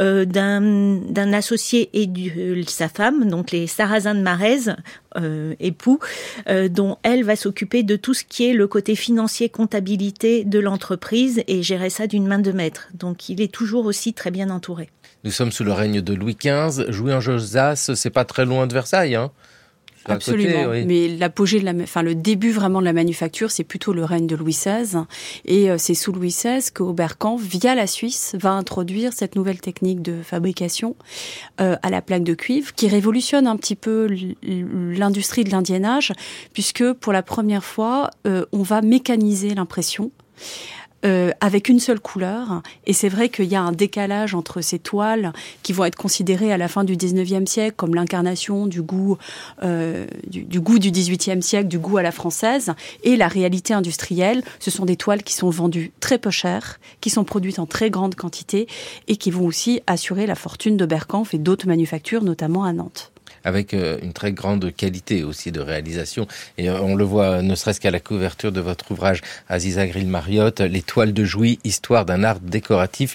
Speaker 5: d'un associé et sa femme, donc les Sarrazin de Marèze, époux, dont elle va s'occuper de tout ce qui est le côté financier, comptabilité de l'entreprise et gérer ça d'une main de maître. Donc il est toujours aussi très bien entouré.
Speaker 3: Nous sommes sous le règne de Louis XV. Jouy en Josas, c'est pas très loin de Versailles, hein?
Speaker 6: Absolument,
Speaker 3: côté, oui.
Speaker 6: Mais l'apogée le début vraiment de la manufacture, c'est plutôt le règne de Louis XVI. Et c'est sous Louis XVI qu'Oberkampf, via la Suisse, va introduire cette nouvelle technique de fabrication à la plaque de cuivre, qui révolutionne un petit peu l'industrie de l'indiennage, puisque pour la première fois, on va mécaniser l'impression. Avec une seule couleur. Et c'est vrai qu'il y a un décalage entre ces toiles qui vont être considérées à la fin du 19e siècle comme l'incarnation du goût du 18e siècle, du goût à la française, et la réalité industrielle. Ce sont des toiles qui sont vendues très peu cher, qui sont produites en très grande quantité et qui vont aussi assurer la fortune d'Oberkampf et d'autres manufactures, notamment à Nantes.
Speaker 3: Avec une très grande qualité aussi de réalisation. Et on le voit ne serait-ce qu'à la couverture de votre ouvrage Aziza Gril-Mariotte, Les toiles de Jouy, histoire d'un art décoratif,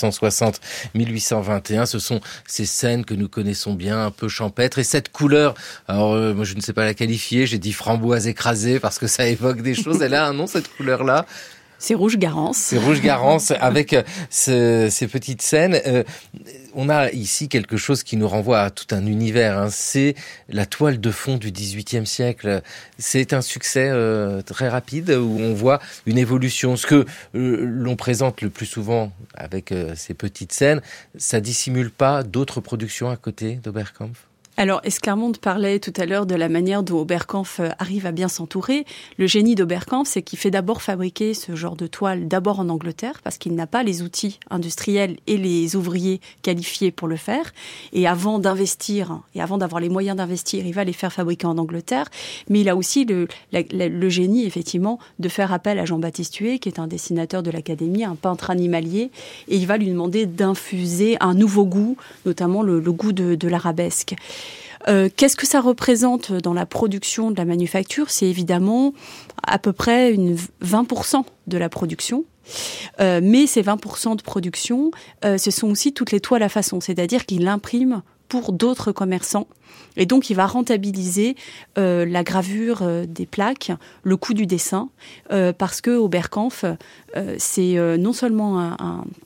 Speaker 3: 1760-1821. Ce sont ces scènes que nous connaissons bien, un peu champêtres. Et cette couleur, alors moi je ne sais pas la qualifier, j'ai dit framboise écrasée parce que ça évoque des choses. Elle a un nom, cette couleur-là?
Speaker 6: C'est Rouge Garance.
Speaker 3: C'est Rouge Garance avec ces petites scènes. On a ici quelque chose qui nous renvoie à tout un univers. Hein. C'est la toile de fond du XVIIIe siècle. C'est un succès très rapide où on voit une évolution. Ce que l'on présente le plus souvent avec ces petites scènes, ça dissimule pas d'autres productions à côté d'Oberkampf?
Speaker 6: Alors, Esclarmonde parlait tout à l'heure de la manière dont Oberkampf arrive à bien s'entourer. Le génie d'Oberkampf, c'est qu'il fait d'abord fabriquer ce genre de toile d'abord en Angleterre, parce qu'il n'a pas les outils industriels et les ouvriers qualifiés pour le faire. Et avant d'investir, et avant d'avoir les moyens d'investir, il va les faire fabriquer en Angleterre. Mais il a aussi le génie, effectivement, de faire appel à Jean-Baptiste Huet, qui est un dessinateur de l'Académie, un peintre animalier, et il va lui demander d'infuser un nouveau goût, notamment le goût de l'arabesque. Qu'est-ce que ça représente dans la production de la manufacture? C'est évidemment à peu près 20% de la production. Mais ces 20% de production, ce sont aussi toutes les toiles à façon. C'est-à-dire qu'il imprime pour d'autres commerçants. Et donc, il va rentabiliser la gravure des plaques, le coût du dessin, parce que Oberkampf, c'est non seulement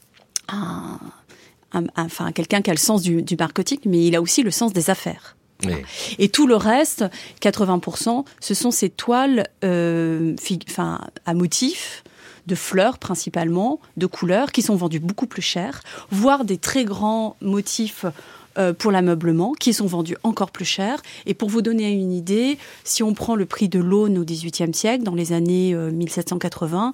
Speaker 6: quelqu'un qui a le sens du marketing, mais il a aussi le sens des affaires.
Speaker 3: Oui.
Speaker 6: Et tout le reste, 80%, ce sont ces toiles à motifs, de fleurs principalement, de couleurs, qui sont vendues beaucoup plus cher, voire des très grands motifs pour l'ameublement, qui sont vendus encore plus cher. Et pour vous donner une idée, si on prend le prix de l'aune au XVIIIe siècle, dans les années 1780,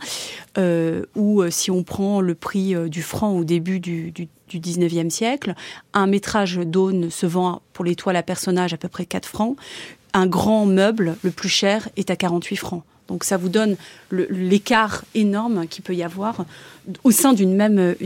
Speaker 6: ou si on prend le prix du franc au début du XIXe siècle, un métrage d'aune se vend pour les toiles à personnages à peu près 4 francs. Un grand meuble, le plus cher, est à 48 francs. Donc ça vous donne l'écart énorme qu'il peut y avoir au sein d'une même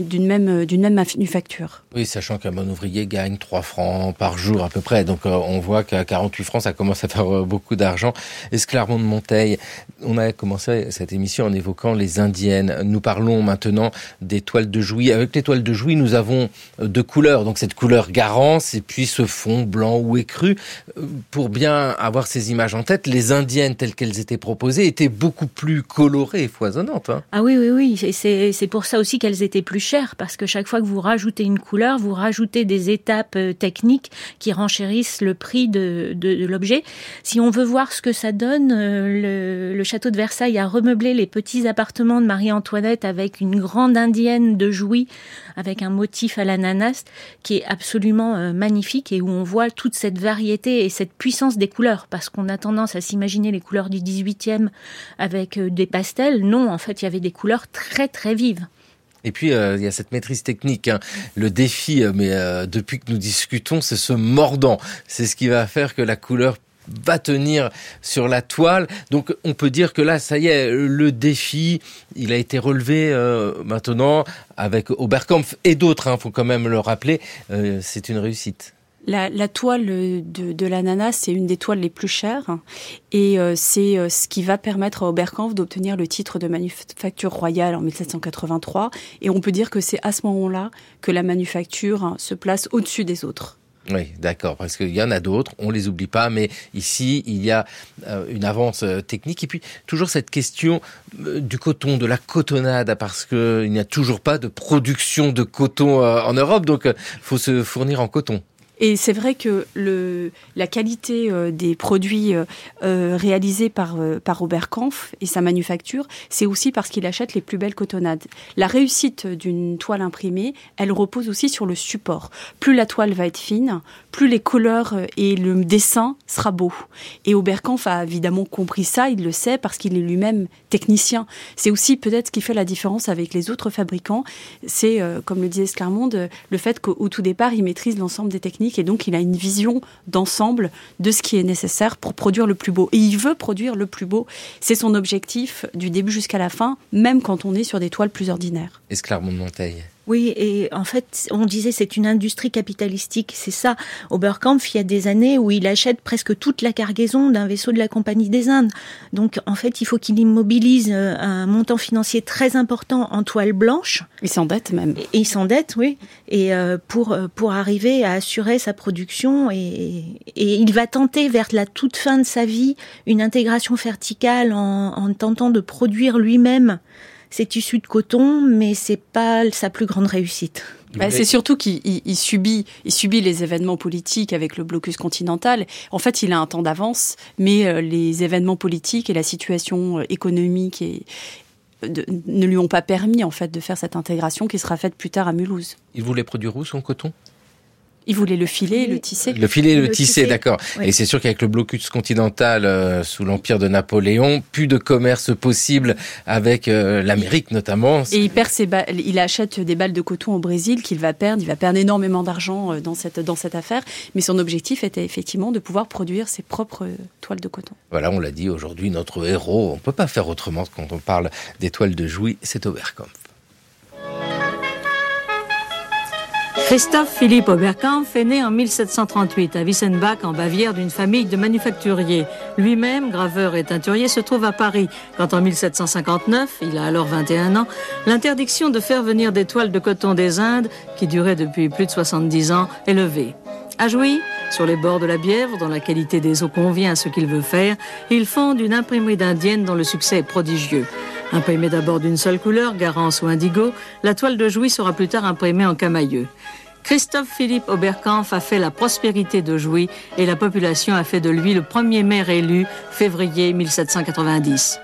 Speaker 6: manufacture.
Speaker 3: Oui, sachant qu'un bon ouvrier gagne 3 francs par jour à peu près. Donc on voit qu'à 48 francs, ça commence à faire beaucoup d'argent. Esclarmonde de Monteil, on a commencé cette émission en évoquant les indiennes. Nous parlons maintenant des toiles de Jouy. Avec les toiles de Jouy, nous avons 2 couleurs. Donc cette couleur garance et puis ce fond blanc ou écru. Pour bien avoir ces images en tête, les indiennes telles qu'elles étaient proposées étaient beaucoup plus colorées et foisonnantes. Hein.
Speaker 5: Ah oui. C'est pour ça aussi qu'elles étaient plus chères, parce que chaque fois que vous rajoutez une couleur, vous rajoutez des étapes techniques qui renchérissent le prix de l'objet. Si on veut voir ce que ça donne, le château de Versailles a remeublé les petits appartements de Marie-Antoinette avec une grande indienne de Jouy, avec un motif à l'ananas qui est absolument magnifique et où on voit toute cette variété et cette puissance des couleurs, parce qu'on a tendance à s'imaginer les couleurs du 18e avec des pastels. Non, en fait, il y avait des couleurs très très vives.
Speaker 3: Et puis, il y a cette maîtrise technique. Hein. Le défi, depuis que nous discutons, c'est ce mordant. C'est ce qui va faire que la couleur va tenir sur la toile. Donc, on peut dire que là, ça y est, le défi, il a été relevé maintenant avec Oberkampf et d'autres, hein, faut quand même le rappeler. C'est une réussite.
Speaker 6: La toile de l'ananas, c'est une des toiles les plus chères et c'est ce qui va permettre à Oberkampf d'obtenir le titre de manufacture royale en 1783. Et on peut dire que c'est à ce moment-là que la manufacture se place au-dessus des autres.
Speaker 3: Oui, d'accord, parce qu'il y en a d'autres, on les oublie pas, mais ici, il y a une avance technique. Et puis, toujours cette question du coton, de la cotonnade, parce qu'il n'y a toujours pas de production de coton en Europe, donc il faut se fournir en coton.
Speaker 6: Et c'est vrai que la qualité des produits réalisés par Oberkampf et sa manufacture, c'est aussi parce qu'il achète les plus belles cotonnades. La réussite d'une toile imprimée, elle repose aussi sur le support. Plus la toile va être fine, plus les couleurs et le dessin sera beau. Et Oberkampf a évidemment compris ça, il le sait parce qu'il est lui-même technicien. C'est aussi peut-être ce qui fait la différence avec les autres fabricants. C'est, comme le disait Esclarmonde, le fait qu'au tout départ, il maîtrise l'ensemble des techniques et donc il a une vision d'ensemble de ce qui est nécessaire pour produire le plus beau. Et il veut produire le plus beau. C'est son objectif du début jusqu'à la fin, même quand on est sur des toiles plus ordinaires.
Speaker 3: Esclarmonde de Monteil.
Speaker 5: Oui, et en fait, on disait c'est une industrie capitalistique, c'est ça. Oberkampf, il y a des années où il achète presque toute la cargaison d'un vaisseau de la Compagnie des Indes. Donc, en fait, il faut qu'il immobilise un montant financier très important en toile blanche.
Speaker 6: Il s'endette même.
Speaker 5: Et il s'endette, oui. Et pour arriver à assurer sa production, et il va tenter vers la toute fin de sa vie une intégration verticale en tentant de produire lui-même ces tissus de coton, mais c'est pas sa plus grande réussite.
Speaker 6: C'est surtout qu'il subit les événements politiques avec le blocus continental. En fait, il a un temps d'avance, mais les événements politiques et la situation économique ne lui ont pas permis en fait de faire cette intégration qui sera faite plus tard à Mulhouse.
Speaker 3: Il voulait produire où son coton ?
Speaker 6: Il voulait le filer et le tisser.
Speaker 3: Le filer et le tisser, d'accord. Oui. Et c'est sûr qu'avec le blocus continental sous l'empire de Napoléon, plus de commerce possible avec l'Amérique notamment.
Speaker 6: Et il achète des balles de coton au Brésil qu'il va perdre. Il va perdre énormément d'argent dans cette affaire. Mais son objectif était effectivement de pouvoir produire ses propres toiles de coton.
Speaker 3: Voilà, on l'a dit, aujourd'hui, notre héros, on ne peut pas faire autrement quand on parle des toiles de Jouy, c'est Oberkampf.
Speaker 10: Christoph Philipp Oberkampf est né en 1738 à Wissenbach, en Bavière, d'une famille de manufacturiers. Lui-même, graveur et teinturier, se trouve à Paris, quand en 1759, il a alors 21 ans, l'interdiction de faire venir des toiles de coton des Indes, qui durait depuis plus de 70 ans, est levée. À Jouy, sur les bords de la Bièvre, dont la qualité des eaux convient à ce qu'il veut faire, il fonde une imprimerie d'indienne dont le succès est prodigieux. Imprimée d'abord d'une seule couleur, Garance ou indigo, la toile de Jouy sera plus tard imprimée en camaïeu. Christophe-Philippe Oberkampf a fait la prospérité de Jouy et la population a fait de lui le premier maire élu, février 1790.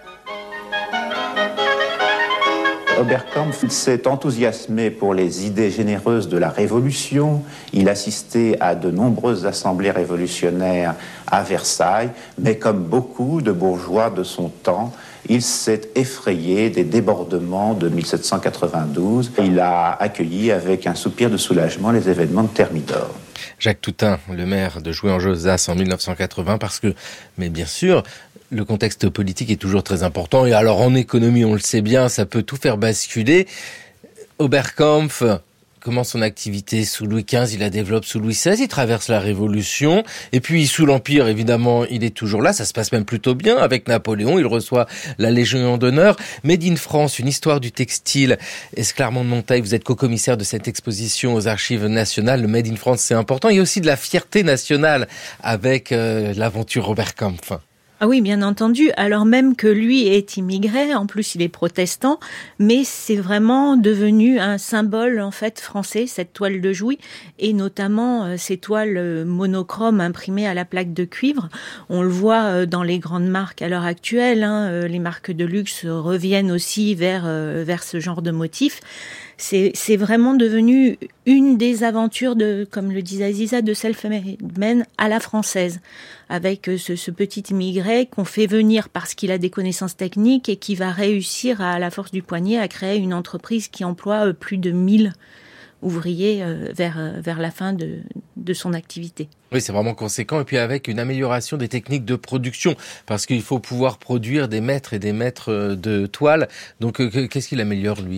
Speaker 11: Oberkampf s'est enthousiasmé pour les idées généreuses de la Révolution. Il assistait à de nombreuses assemblées révolutionnaires à Versailles, mais comme beaucoup de bourgeois de son temps, il s'est effrayé des débordements de 1792. Il a accueilli avec un soupir de soulagement les événements de Thermidor.
Speaker 3: Jacques Toutain, le maire de Jouy-en-Josas en 1980, mais bien sûr, le contexte politique est toujours très important. Et alors, en économie, on le sait bien, ça peut tout faire basculer. Oberkampf commence son activité sous Louis XV, il la développe sous Louis XVI, il traverse la Révolution. Et puis, sous l'Empire, évidemment, il est toujours là. Ça se passe même plutôt bien. Avec Napoléon, il reçoit la Légion d'honneur. Made in France, une histoire du textile. Esclarmonde de Monteil, vous êtes co-commissaire de cette exposition aux Archives nationales. Le Made in France, c'est important. Il y a aussi de la fierté nationale avec l'aventure Oberkampf.
Speaker 5: Ah oui, bien entendu. Alors même que lui est immigré, en plus il est protestant, mais c'est vraiment devenu un symbole en fait français, cette toile de Jouy, et notamment ces toiles monochromes imprimées à la plaque de cuivre. On le voit dans les grandes marques à l'heure actuelle, les marques de luxe reviennent aussi vers ce genre de motifs. C'est vraiment devenu une des aventures comme le disait Aziza, de self-made men à la française, avec ce petit immigré qu'on fait venir parce qu'il a des connaissances techniques et qui va réussir à la force du poignet à créer une entreprise qui emploie plus de 1000 ouvriers vers la fin de son activité.
Speaker 3: Oui, c'est vraiment conséquent. Et puis avec une amélioration des techniques de production, parce qu'il faut pouvoir produire des mètres et des mètres de toile. Donc qu'est-ce qu'il améliore, lui ?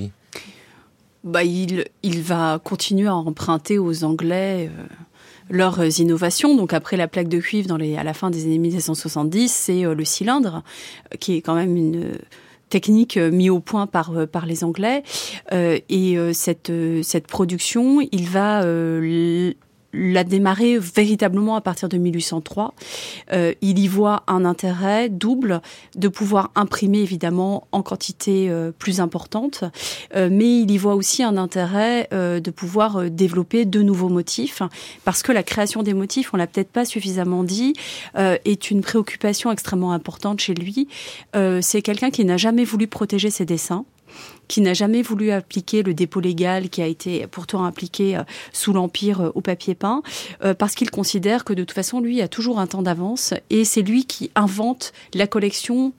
Speaker 6: Il va continuer à emprunter aux Anglais leurs innovations. Donc après la plaque de cuivre à la fin des années 1970, c'est le cylindre, qui est quand même une technique mise au point par les Anglais. Et cette production, il va l'a démarré véritablement à partir de 1803. Il y voit un intérêt double de pouvoir imprimer évidemment en quantité plus importante, mais il y voit aussi un intérêt de pouvoir développer de nouveaux motifs, parce que la création des motifs, on l'a peut-être pas suffisamment dit, est une préoccupation extrêmement importante chez lui. C'est quelqu'un qui n'a jamais voulu protéger ses dessins, qui n'a jamais voulu appliquer le dépôt légal qui a été pourtant appliqué sous l'Empire au papier peint, parce qu'il considère que de toute façon, lui a toujours un temps d'avance, et c'est lui qui invente la collection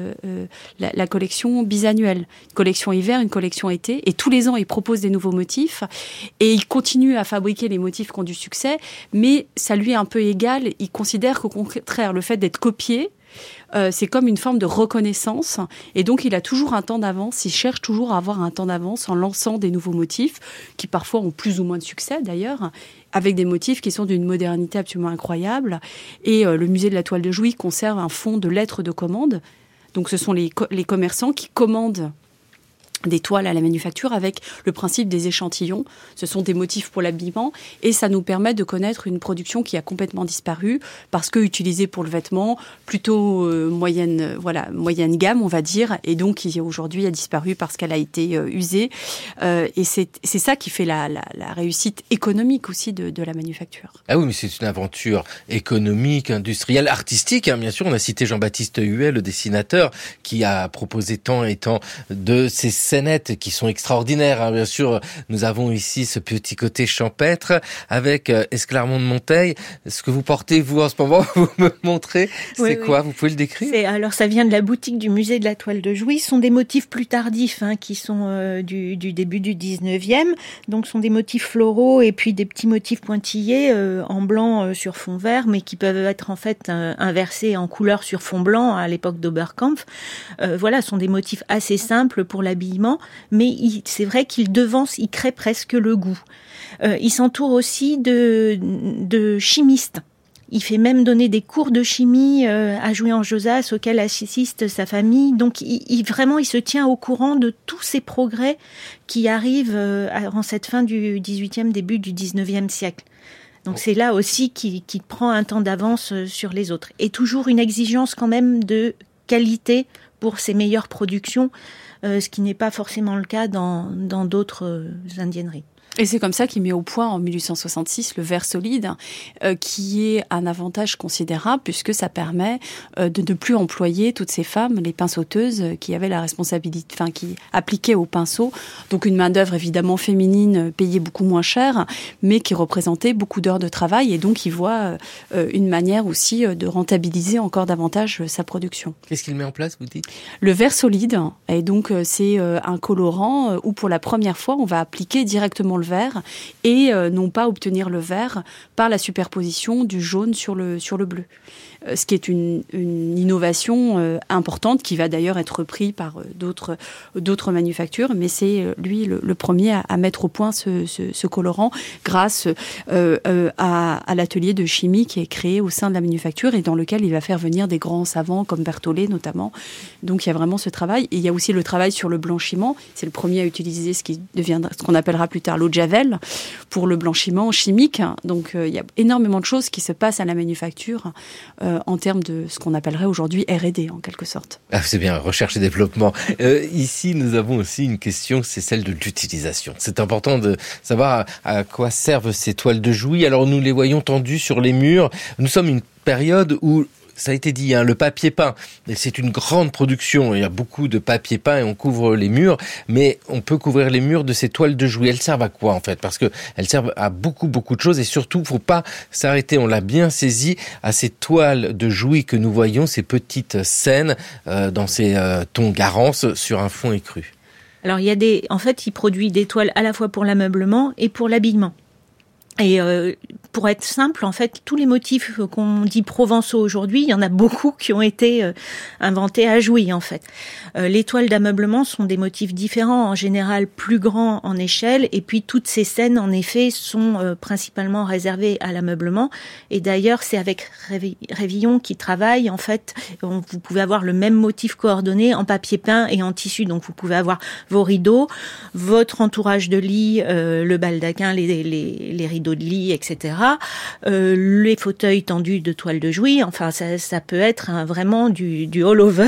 Speaker 6: bisannuelle. Une collection hiver, une collection été, et tous les ans, il propose des nouveaux motifs, et il continue à fabriquer les motifs qui ont du succès, mais ça lui est un peu égal. Il considère qu'au contraire, le fait d'être copié, c'est comme une forme de reconnaissance, et donc il a toujours un temps d'avance, il cherche toujours à avoir un temps d'avance en lançant des nouveaux motifs, qui parfois ont plus ou moins de succès d'ailleurs, avec des motifs qui sont d'une modernité absolument incroyable. Et le musée de la toile de Jouy conserve un fonds de lettres de commande, donc ce sont les commerçants qui commandent des toiles à la manufacture avec le principe des échantillons. Ce sont des motifs pour l'habillement, et ça nous permet de connaître une production qui a complètement disparu parce que utilisée pour le vêtement, plutôt moyenne gamme, on va dire, et donc qui aujourd'hui a disparu parce qu'elle a été usée. Et c'est ça qui fait la réussite économique aussi de la manufacture.
Speaker 3: Ah oui, mais c'est une aventure économique, industrielle, artistique. Bien sûr, on a cité Jean-Baptiste Huet, le dessinateur, qui a proposé tant et tant de ces scénettes qui sont extraordinaires. Bien sûr, nous avons ici ce petit côté champêtre avec Esclarmonde de Monteil. Ce que vous portez, vous, en ce moment, vous me montrez, c'est quoi ? Vous pouvez le décrire ?
Speaker 5: Alors, ça vient de la boutique du musée de la toile de Jouy. Ce sont des motifs plus tardifs, qui sont du début du 19e. Donc, ce sont des motifs floraux et puis des petits motifs pointillés en blanc sur fond vert, mais qui peuvent être en fait inversés en couleur sur fond blanc à l'époque d'Oberkampf. Ce sont des motifs assez simples pour l'habillement, mais c'est vrai qu'il crée presque le goût. Il s'entoure aussi de chimistes. Il fait même donner des cours de chimie à Jouy-en-Josas auxquels assiste sa famille. Donc il se tient au courant de tous ces progrès qui arrivent en cette fin du 18e, début du 19e siècle. Donc c'est là aussi qu'il prend un temps d'avance sur les autres. Et toujours une exigence quand même de qualité pour ses meilleures productions, ce qui n'est pas forcément le cas dans d'autres indienneries.
Speaker 6: Et c'est comme ça qu'il met au point en 1866 le verre solide, qui est un avantage considérable puisque ça permet de ne plus employer toutes ces femmes, les pinceauteuses, qui avaient la responsabilité, enfin qui appliquaient au pinceau, donc une main d'œuvre évidemment féminine payée beaucoup moins cher, mais qui représentait beaucoup d'heures de travail, et donc il voit une manière aussi de rentabiliser encore davantage sa production.
Speaker 3: Qu'est-ce qu'il met en place, vous dites ?
Speaker 6: Le verre solide, et donc c'est un colorant où pour la première fois on va appliquer directement le vert et non pas obtenir le vert par la superposition du jaune sur le bleu. Ce qui est une innovation importante qui va d'ailleurs être repris par d'autres manufactures, mais c'est lui le premier à mettre au point ce colorant grâce à l'atelier de chimie qui est créé au sein de la manufacture et dans lequel il va faire venir des grands savants comme Berthollet notamment. Donc il y a vraiment ce travail. Et il y a aussi le travail sur le blanchiment. C'est le premier à utiliser ce qu'on appellera plus tard l'eau de Javel pour le blanchiment chimique. Donc il y a énormément de choses qui se passent à la manufacture en termes de ce qu'on appellerait aujourd'hui R&D, en quelque sorte.
Speaker 3: Ah, c'est bien, recherche et développement. Ici, nous avons aussi une question, c'est celle de l'utilisation. C'est important de savoir à quoi servent ces toiles de Jouy. Alors, nous les voyons tendues sur les murs. Nous sommes une période où, ça a été dit, le papier peint, c'est une grande production. Il y a beaucoup de papier peint et on couvre les murs, mais on peut couvrir les murs de ces toiles de Jouy. Elles servent à quoi en fait ? Parce que elles servent à beaucoup de choses et surtout, faut pas s'arrêter. On l'a bien saisi à ces toiles de Jouy que nous voyons, ces petites scènes dans ces tons Garance sur un fond écru.
Speaker 5: Alors en fait, il produit des toiles à la fois pour l'ameublement et pour l'habillement. Et pour être simple, en fait, tous les motifs qu'on dit provençaux aujourd'hui, il y en a beaucoup qui ont été inventés à Jouy, en fait. Les toiles d'ameublement sont des motifs différents, en général plus grands en échelle, et puis toutes ces scènes, en effet, sont principalement réservées à l'ameublement. Et d'ailleurs, c'est avec Révillon qui travaille, en fait, vous pouvez avoir le même motif coordonné en papier peint et en tissu. Donc, vous pouvez avoir vos rideaux, votre entourage de lit, le baldaquin, les rideaux de lit, etc. Les fauteuils tendus de toile de Jouy. Enfin, ça peut être vraiment du all-over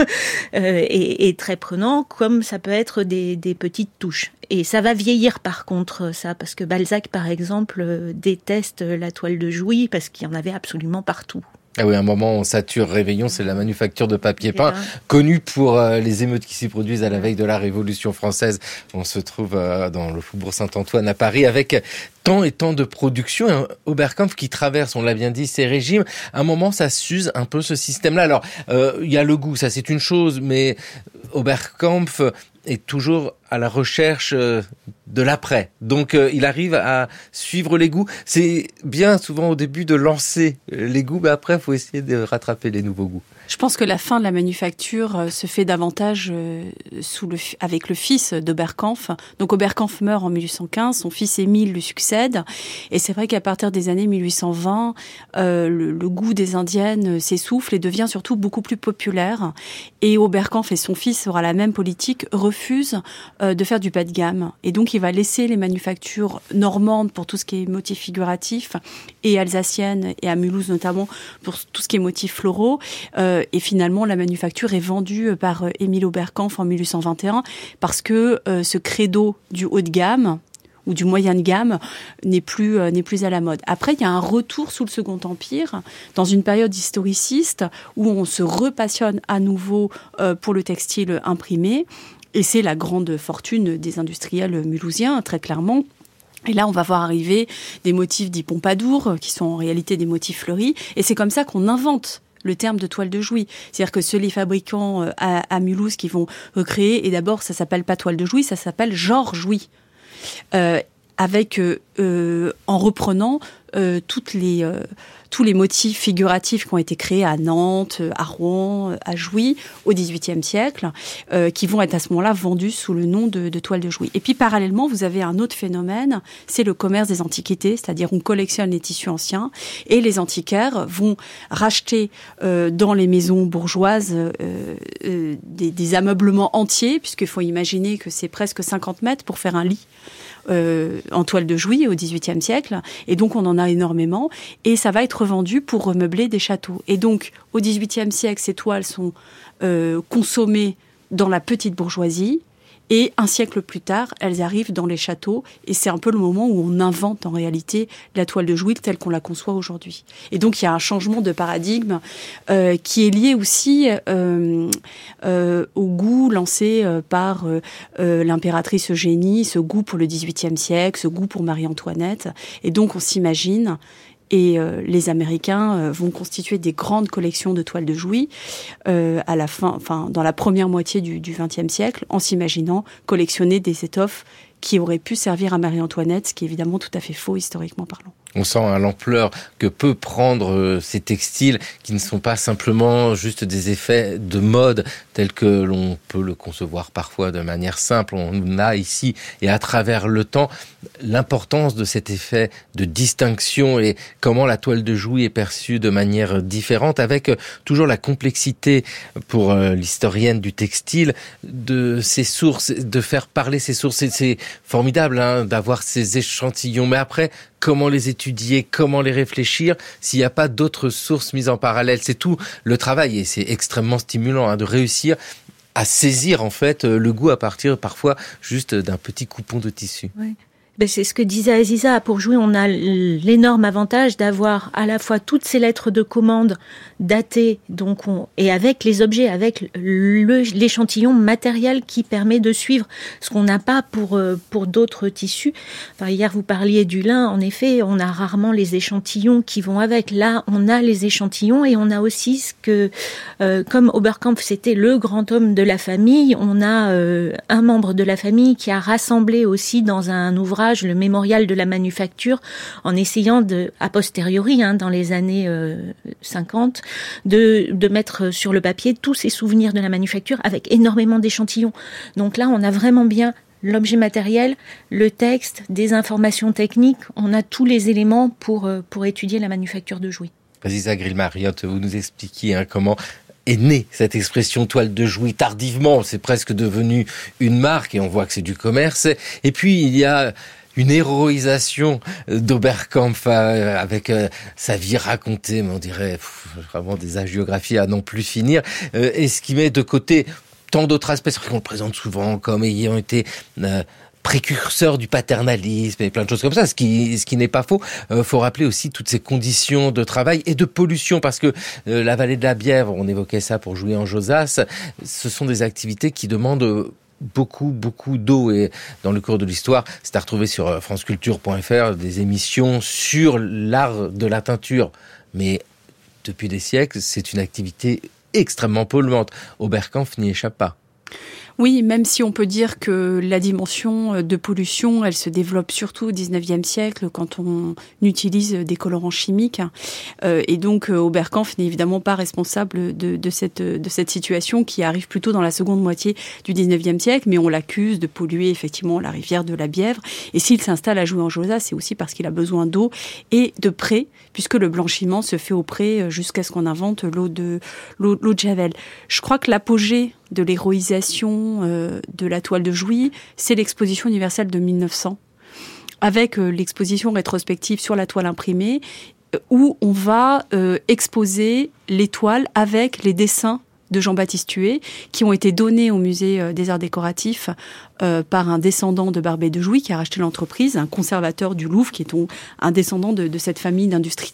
Speaker 5: et très prenant, comme ça peut être des petites touches. Et ça va vieillir par contre, ça, parce que Balzac, par exemple, déteste la toile de Jouy parce qu'il y en avait absolument partout.
Speaker 3: Ah oui, à un moment, on sature Réveillon, c'est la manufacture de papier peint, connue pour les émeutes qui s'y produisent à la veille de la Révolution française. On se trouve dans le Faubourg Saint-Antoine à Paris avec tant et tant de production. Et Oberkampf qui traverse, on l'a bien dit, ces régimes. À un moment, ça s'use un peu ce système-là. Alors, il y a le goût, ça c'est une chose, mais Oberkampf est toujours à la recherche de l'après. Donc, il arrive à suivre les goûts. C'est bien souvent au début de lancer les goûts, mais après, il faut essayer de rattraper les nouveaux goûts.
Speaker 6: Je pense que la fin de la manufacture se fait davantage avec le fils d'Oberkampf. Donc Oberkampf meurt en 1815, son fils Émile lui succède. Et c'est vrai qu'à partir des années 1820, le goût des indiennes s'essouffle et devient surtout beaucoup plus populaire. Et Oberkampf et son fils, aura la même politique, refusent de faire du bas de gamme. Et donc il va laisser les manufactures normandes pour tout ce qui est motifs figuratifs et alsaciennes et à Mulhouse notamment pour tout ce qui est motifs floraux. Et finalement, la manufacture est vendue par Émile Oberkampf en 1821 parce que ce credo du haut de gamme ou du moyen de gamme n'est plus à la mode. Après, il y a un retour sous le Second Empire, dans une période historiciste où on se repassionne à nouveau pour le textile imprimé. Et c'est la grande fortune des industriels mulhousiens, très clairement. Et là, on va voir arriver des motifs dits Pompadour, qui sont en réalité des motifs fleuris. Et c'est comme ça qu'on invente le terme de toile de Jouy. C'est-à-dire que les fabricants à Mulhouse qui vont recréer, et d'abord, ça s'appelle pas toile de Jouy, ça s'appelle genre Jouy. En reprenant tous les motifs figuratifs qui ont été créés à Nantes, à Rouen, à Jouy au XVIIIe siècle, qui vont être à ce moment-là vendus sous le nom de toile de Jouy. Et puis parallèlement, vous avez un autre phénomène, c'est le commerce des antiquités, c'est-à-dire on collectionne les tissus anciens et les antiquaires vont racheter dans les maisons bourgeoises des ameublements entiers, puisqu'il faut imaginer que c'est presque 50 mètres pour faire un lit. en toile de Jouy au XVIIIe siècle. Et donc, on en a énormément. Et ça va être revendu pour remeubler des châteaux. Et donc, au XVIIIe siècle, ces toiles sont consommées dans la petite bourgeoisie. Et un siècle plus tard, elles arrivent dans les châteaux. Et c'est un peu le moment où on invente en réalité la toile de Jouy telle qu'on la conçoit aujourd'hui. Et donc, il y a un changement de paradigme qui est lié aussi au goût lancé par l'impératrice Eugénie, ce goût pour le XVIIIe siècle, ce goût pour Marie-Antoinette. Et donc, on s'imagine... Et les Américains vont constituer des grandes collections de toiles de Jouy à la fin, dans la première moitié du XXe siècle, en s'imaginant collectionner des étoffes qui auraient pu servir à Marie-Antoinette, ce qui est évidemment tout à fait faux historiquement parlant.
Speaker 3: On sent l'ampleur que peut prendre ces textiles qui ne sont pas simplement juste des effets de mode tels que l'on peut le concevoir parfois de manière simple. On a ici et à travers le temps l'importance de cet effet de distinction et comment la toile de Jouy est perçue de manière différente avec toujours la complexité pour l'historienne du textile de ses sources, de faire parler ses sources. C'est formidable d'avoir ces échantillons, mais après comment les étudier, comment les réfléchir, s'il n'y a pas d'autres sources mises en parallèle. C'est tout le travail et c'est extrêmement stimulant de réussir à saisir en fait le goût à partir parfois juste d'un petit coupon de tissu.
Speaker 5: Oui. Ben c'est ce que disait Aziza. Pour Jouy, on a l'énorme avantage d'avoir à la fois toutes ces lettres de commande datées, et avec les objets, avec l'échantillon matériel qui permet de suivre ce qu'on n'a pas pour d'autres tissus. Enfin, hier, vous parliez du lin. En effet, on a rarement les échantillons qui vont avec. Là, on a les échantillons et on a aussi ce que, comme Oberkampf, c'était le grand homme de la famille, on a un membre de la famille qui a rassemblé aussi dans un ouvrage le mémorial de la manufacture, en essayant a posteriori, dans les années 50, de mettre sur le papier tous ces souvenirs de la manufacture avec énormément d'échantillons. Donc là, on a vraiment bien l'objet matériel, le texte, des informations techniques, on a tous les éléments pour étudier la manufacture de Jouy.
Speaker 3: Aziza Grill-Mariotte, vous nous expliquiez comment est née cette expression toile de Jouy tardivement. C'est presque devenu une marque et on voit que c'est du commerce. Et puis, il y a une héroïsation d'Oberkampf avec sa vie racontée, mais on dirait vraiment des hagiographies à non plus finir. Et ce qui met de côté tant d'autres aspects, c'est vrai qu'on le présente souvent comme ayant été précurseur du paternalisme et plein de choses comme ça, ce qui n'est pas faux. Faut rappeler aussi toutes ces conditions de travail et de pollution, parce que la vallée de la Bièvre, on évoquait ça pour Jouy en Josas, ce sont des activités qui demandent beaucoup d'eau. Et dans le cours de l'histoire, c'est à retrouver sur franceculture.fr des émissions sur l'art de la teinture. Mais depuis des siècles, c'est une activité extrêmement polluante. Oberkampf n'y échappe pas.
Speaker 6: Oui, même si on peut dire que la dimension de pollution, elle se développe surtout au XIXe siècle quand on utilise des colorants chimiques. Et donc, Oberkampf n'est évidemment pas responsable de cette situation qui arrive plutôt dans la seconde moitié du XIXe siècle, mais on l'accuse de polluer effectivement la rivière de la Bièvre. Et s'il s'installe à Jouy en Josas, c'est aussi parce qu'il a besoin d'eau et de pré, puisque le blanchiment se fait au pré jusqu'à ce qu'on invente l'eau de Javel. Je crois que l'apogée de l'héroïsation de la toile de Jouy, c'est l'exposition universelle de 1900, avec l'exposition rétrospective sur la toile imprimée, où on va exposer les toiles avec les dessins de Jean-Baptiste Huet, qui ont été donnés au musée des arts décoratifs par un descendant de Barbet de Jouy, qui a racheté l'entreprise, un conservateur du Louvre, qui est un descendant de cette famille d'industrie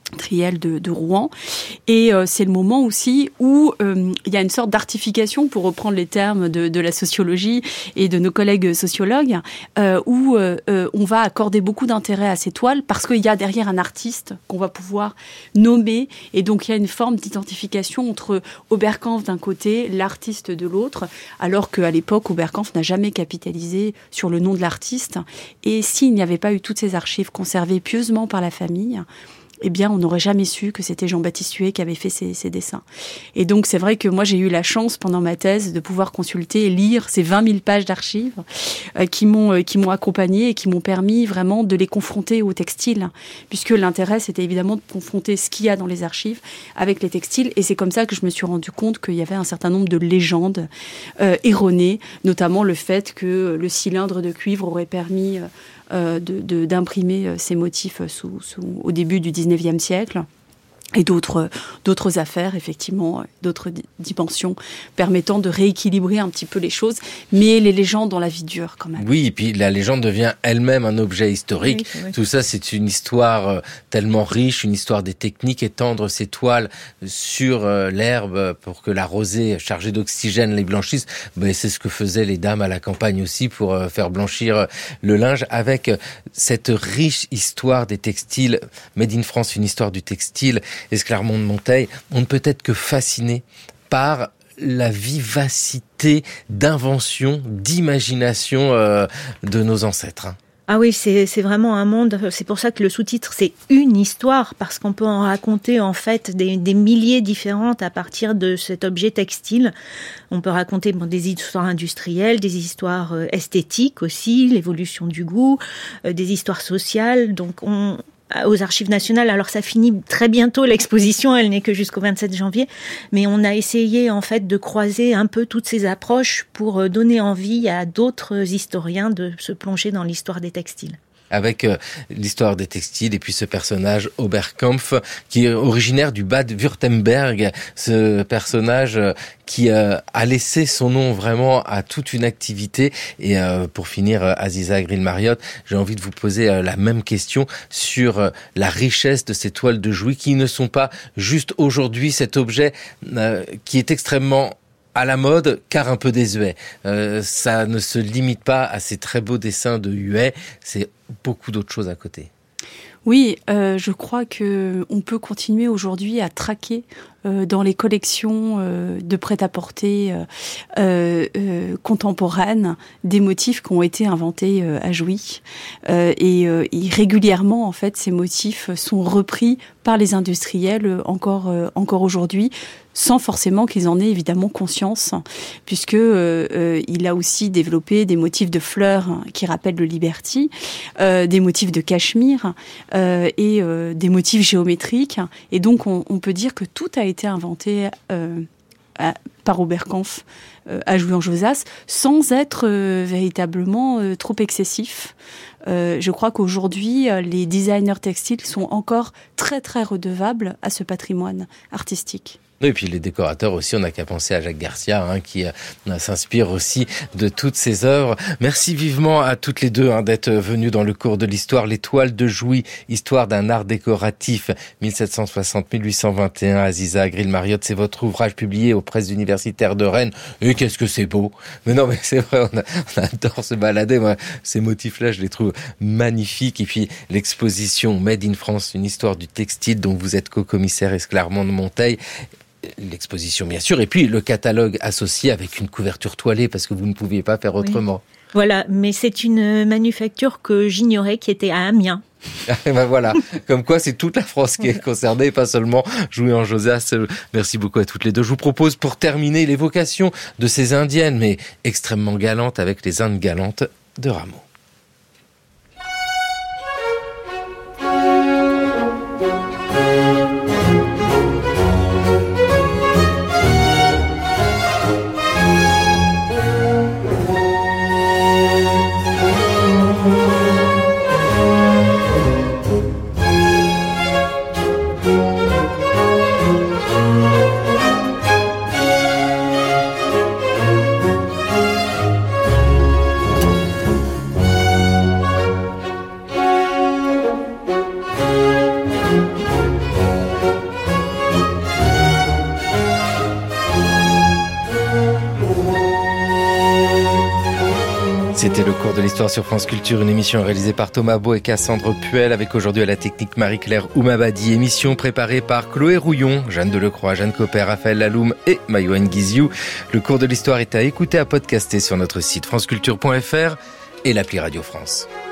Speaker 6: de Rouen. Et c'est le moment aussi où il y a une sorte d'artification, pour reprendre les termes de la sociologie et de nos collègues sociologues, où on va accorder beaucoup d'intérêt à ces toiles parce qu'il y a derrière un artiste qu'on va pouvoir nommer, et donc il y a une forme d'identification entre Oberkampf d'un côté, l'artiste de l'autre, alors qu'à l'époque, Oberkampf n'a jamais capitalisé sur le nom de l'artiste. Et s'il n'y avait pas eu toutes ces archives conservées pieusement par la famille, eh bien, on n'aurait jamais su que c'était Jean-Baptiste Huet qui avait fait ces dessins. Et donc, c'est vrai que moi, j'ai eu la chance, pendant ma thèse, de pouvoir consulter et lire ces 20 000 pages d'archives qui m'ont accompagnée et qui m'ont permis vraiment de les confronter au textile, puisque l'intérêt, c'était évidemment de confronter ce qu'il y a dans les archives avec les textiles. Et c'est comme ça que je me suis rendu compte qu'il y avait un certain nombre de légendes erronées, notamment le fait que le cylindre de cuivre aurait permis d'imprimer ces motifs au début du 19e siècle. Et d'autres affaires, effectivement, d'autres dimensions permettant de rééquilibrer un petit peu les choses. Mais les légendes ont la vie dure, quand même.
Speaker 3: Oui, et puis la légende devient elle-même un objet historique. Oui. Tout ça, c'est une histoire tellement riche, une histoire des techniques, étendre ces toiles sur l'herbe pour que la rosée chargée d'oxygène les blanchisse. Ben, c'est ce que faisaient les dames à la campagne aussi pour faire blanchir le linge, avec cette riche histoire des textiles. Made in France, une histoire du textile. Esclarmonde de Monteil, on ne peut être que fasciné par la vivacité d'invention, d'imagination de nos ancêtres.
Speaker 5: Ah oui, c'est vraiment un monde. C'est pour ça que le sous-titre, c'est une histoire, parce qu'on peut en raconter en fait des milliers différentes à partir de cet objet textile. On peut raconter des histoires industrielles, des histoires esthétiques aussi, l'évolution du goût, des histoires sociales. Donc aux Archives nationales, alors ça finit très bientôt l'exposition, elle n'est que jusqu'au 27 janvier, mais on a essayé en fait de croiser un peu toutes ces approches pour donner envie à d'autres historiens de se plonger dans l'histoire des textiles.
Speaker 3: Avec l'histoire des textiles et puis ce personnage Oberkampf qui est originaire du Bade-Württemberg, ce personnage qui a laissé son nom vraiment à toute une activité. Et pour finir, Aziza Gril-Mariotte, j'ai envie de vous poser la même question sur la richesse de ces toiles de Jouy qui ne sont pas juste aujourd'hui cet objet qui est extrêmement à la mode, car un peu désuet. Ça ne se limite pas à ces très beaux dessins de Huet, c'est beaucoup d'autres choses à côté.
Speaker 6: Oui, je crois que on peut continuer aujourd'hui à traquer dans les collections de prêt-à-porter contemporaines des motifs qui ont été inventés à Jouy. Et régulièrement, en fait, ces motifs sont repris par les industriels encore aujourd'hui, sans forcément qu'ils en aient évidemment conscience, puisque il a aussi développé des motifs de fleurs qui rappellent le Liberty, des motifs de cachemire et des motifs géométriques. Et donc, on peut dire que tout a été inventé par Oberkampf à Jouy-en-Josas, sans être véritablement trop excessif. Je crois qu'aujourd'hui, les designers textiles sont encore très très redevables à ce patrimoine artistique.
Speaker 3: Et puis les décorateurs aussi, on n'a qu'à penser à Jacques Garcia qui s'inspire aussi de toutes ces œuvres. Merci vivement à toutes les deux d'être venues dans le cours de l'histoire. Les toiles de Jouy, histoire d'un art décoratif 1760-1821. Aziza Gril-Mariotte, c'est votre ouvrage publié aux presses universitaires de Rennes. Et qu'est-ce que c'est beau! Mais non, mais c'est vrai, on adore se balader. Moi, ces motifs-là, je les trouve magnifiques. Et puis l'exposition Made in France, une histoire du textile dont vous êtes co-commissaire, Esclarmonde de Monteil. L'exposition, bien sûr, et puis le catalogue associé avec une couverture toilée, parce que vous ne pouviez pas faire autrement. Oui.
Speaker 5: Voilà, mais c'est une manufacture que j'ignorais, qui était à Amiens.
Speaker 3: Ben voilà, comme quoi c'est toute la France qui est concernée, pas seulement Jouy-en-Josas. Merci beaucoup à toutes les deux. Je vous propose, pour terminer, l'évocation de ces indiennes, mais extrêmement galantes, avec les Indes galantes de Rameau. C'était le cours de l'histoire sur France Culture, une émission réalisée par Thomas Beau et Cassandre Puel, avec aujourd'hui à la technique Marie-Claire Oumabadi. Émission préparée par Chloé Rouillon, Jeanne Delecroix, Jeanne Copper, Raphaël Laloum et Mayouen Guiziou. Le cours de l'histoire est à écouter, à podcaster sur notre site franceculture.fr et l'appli Radio France.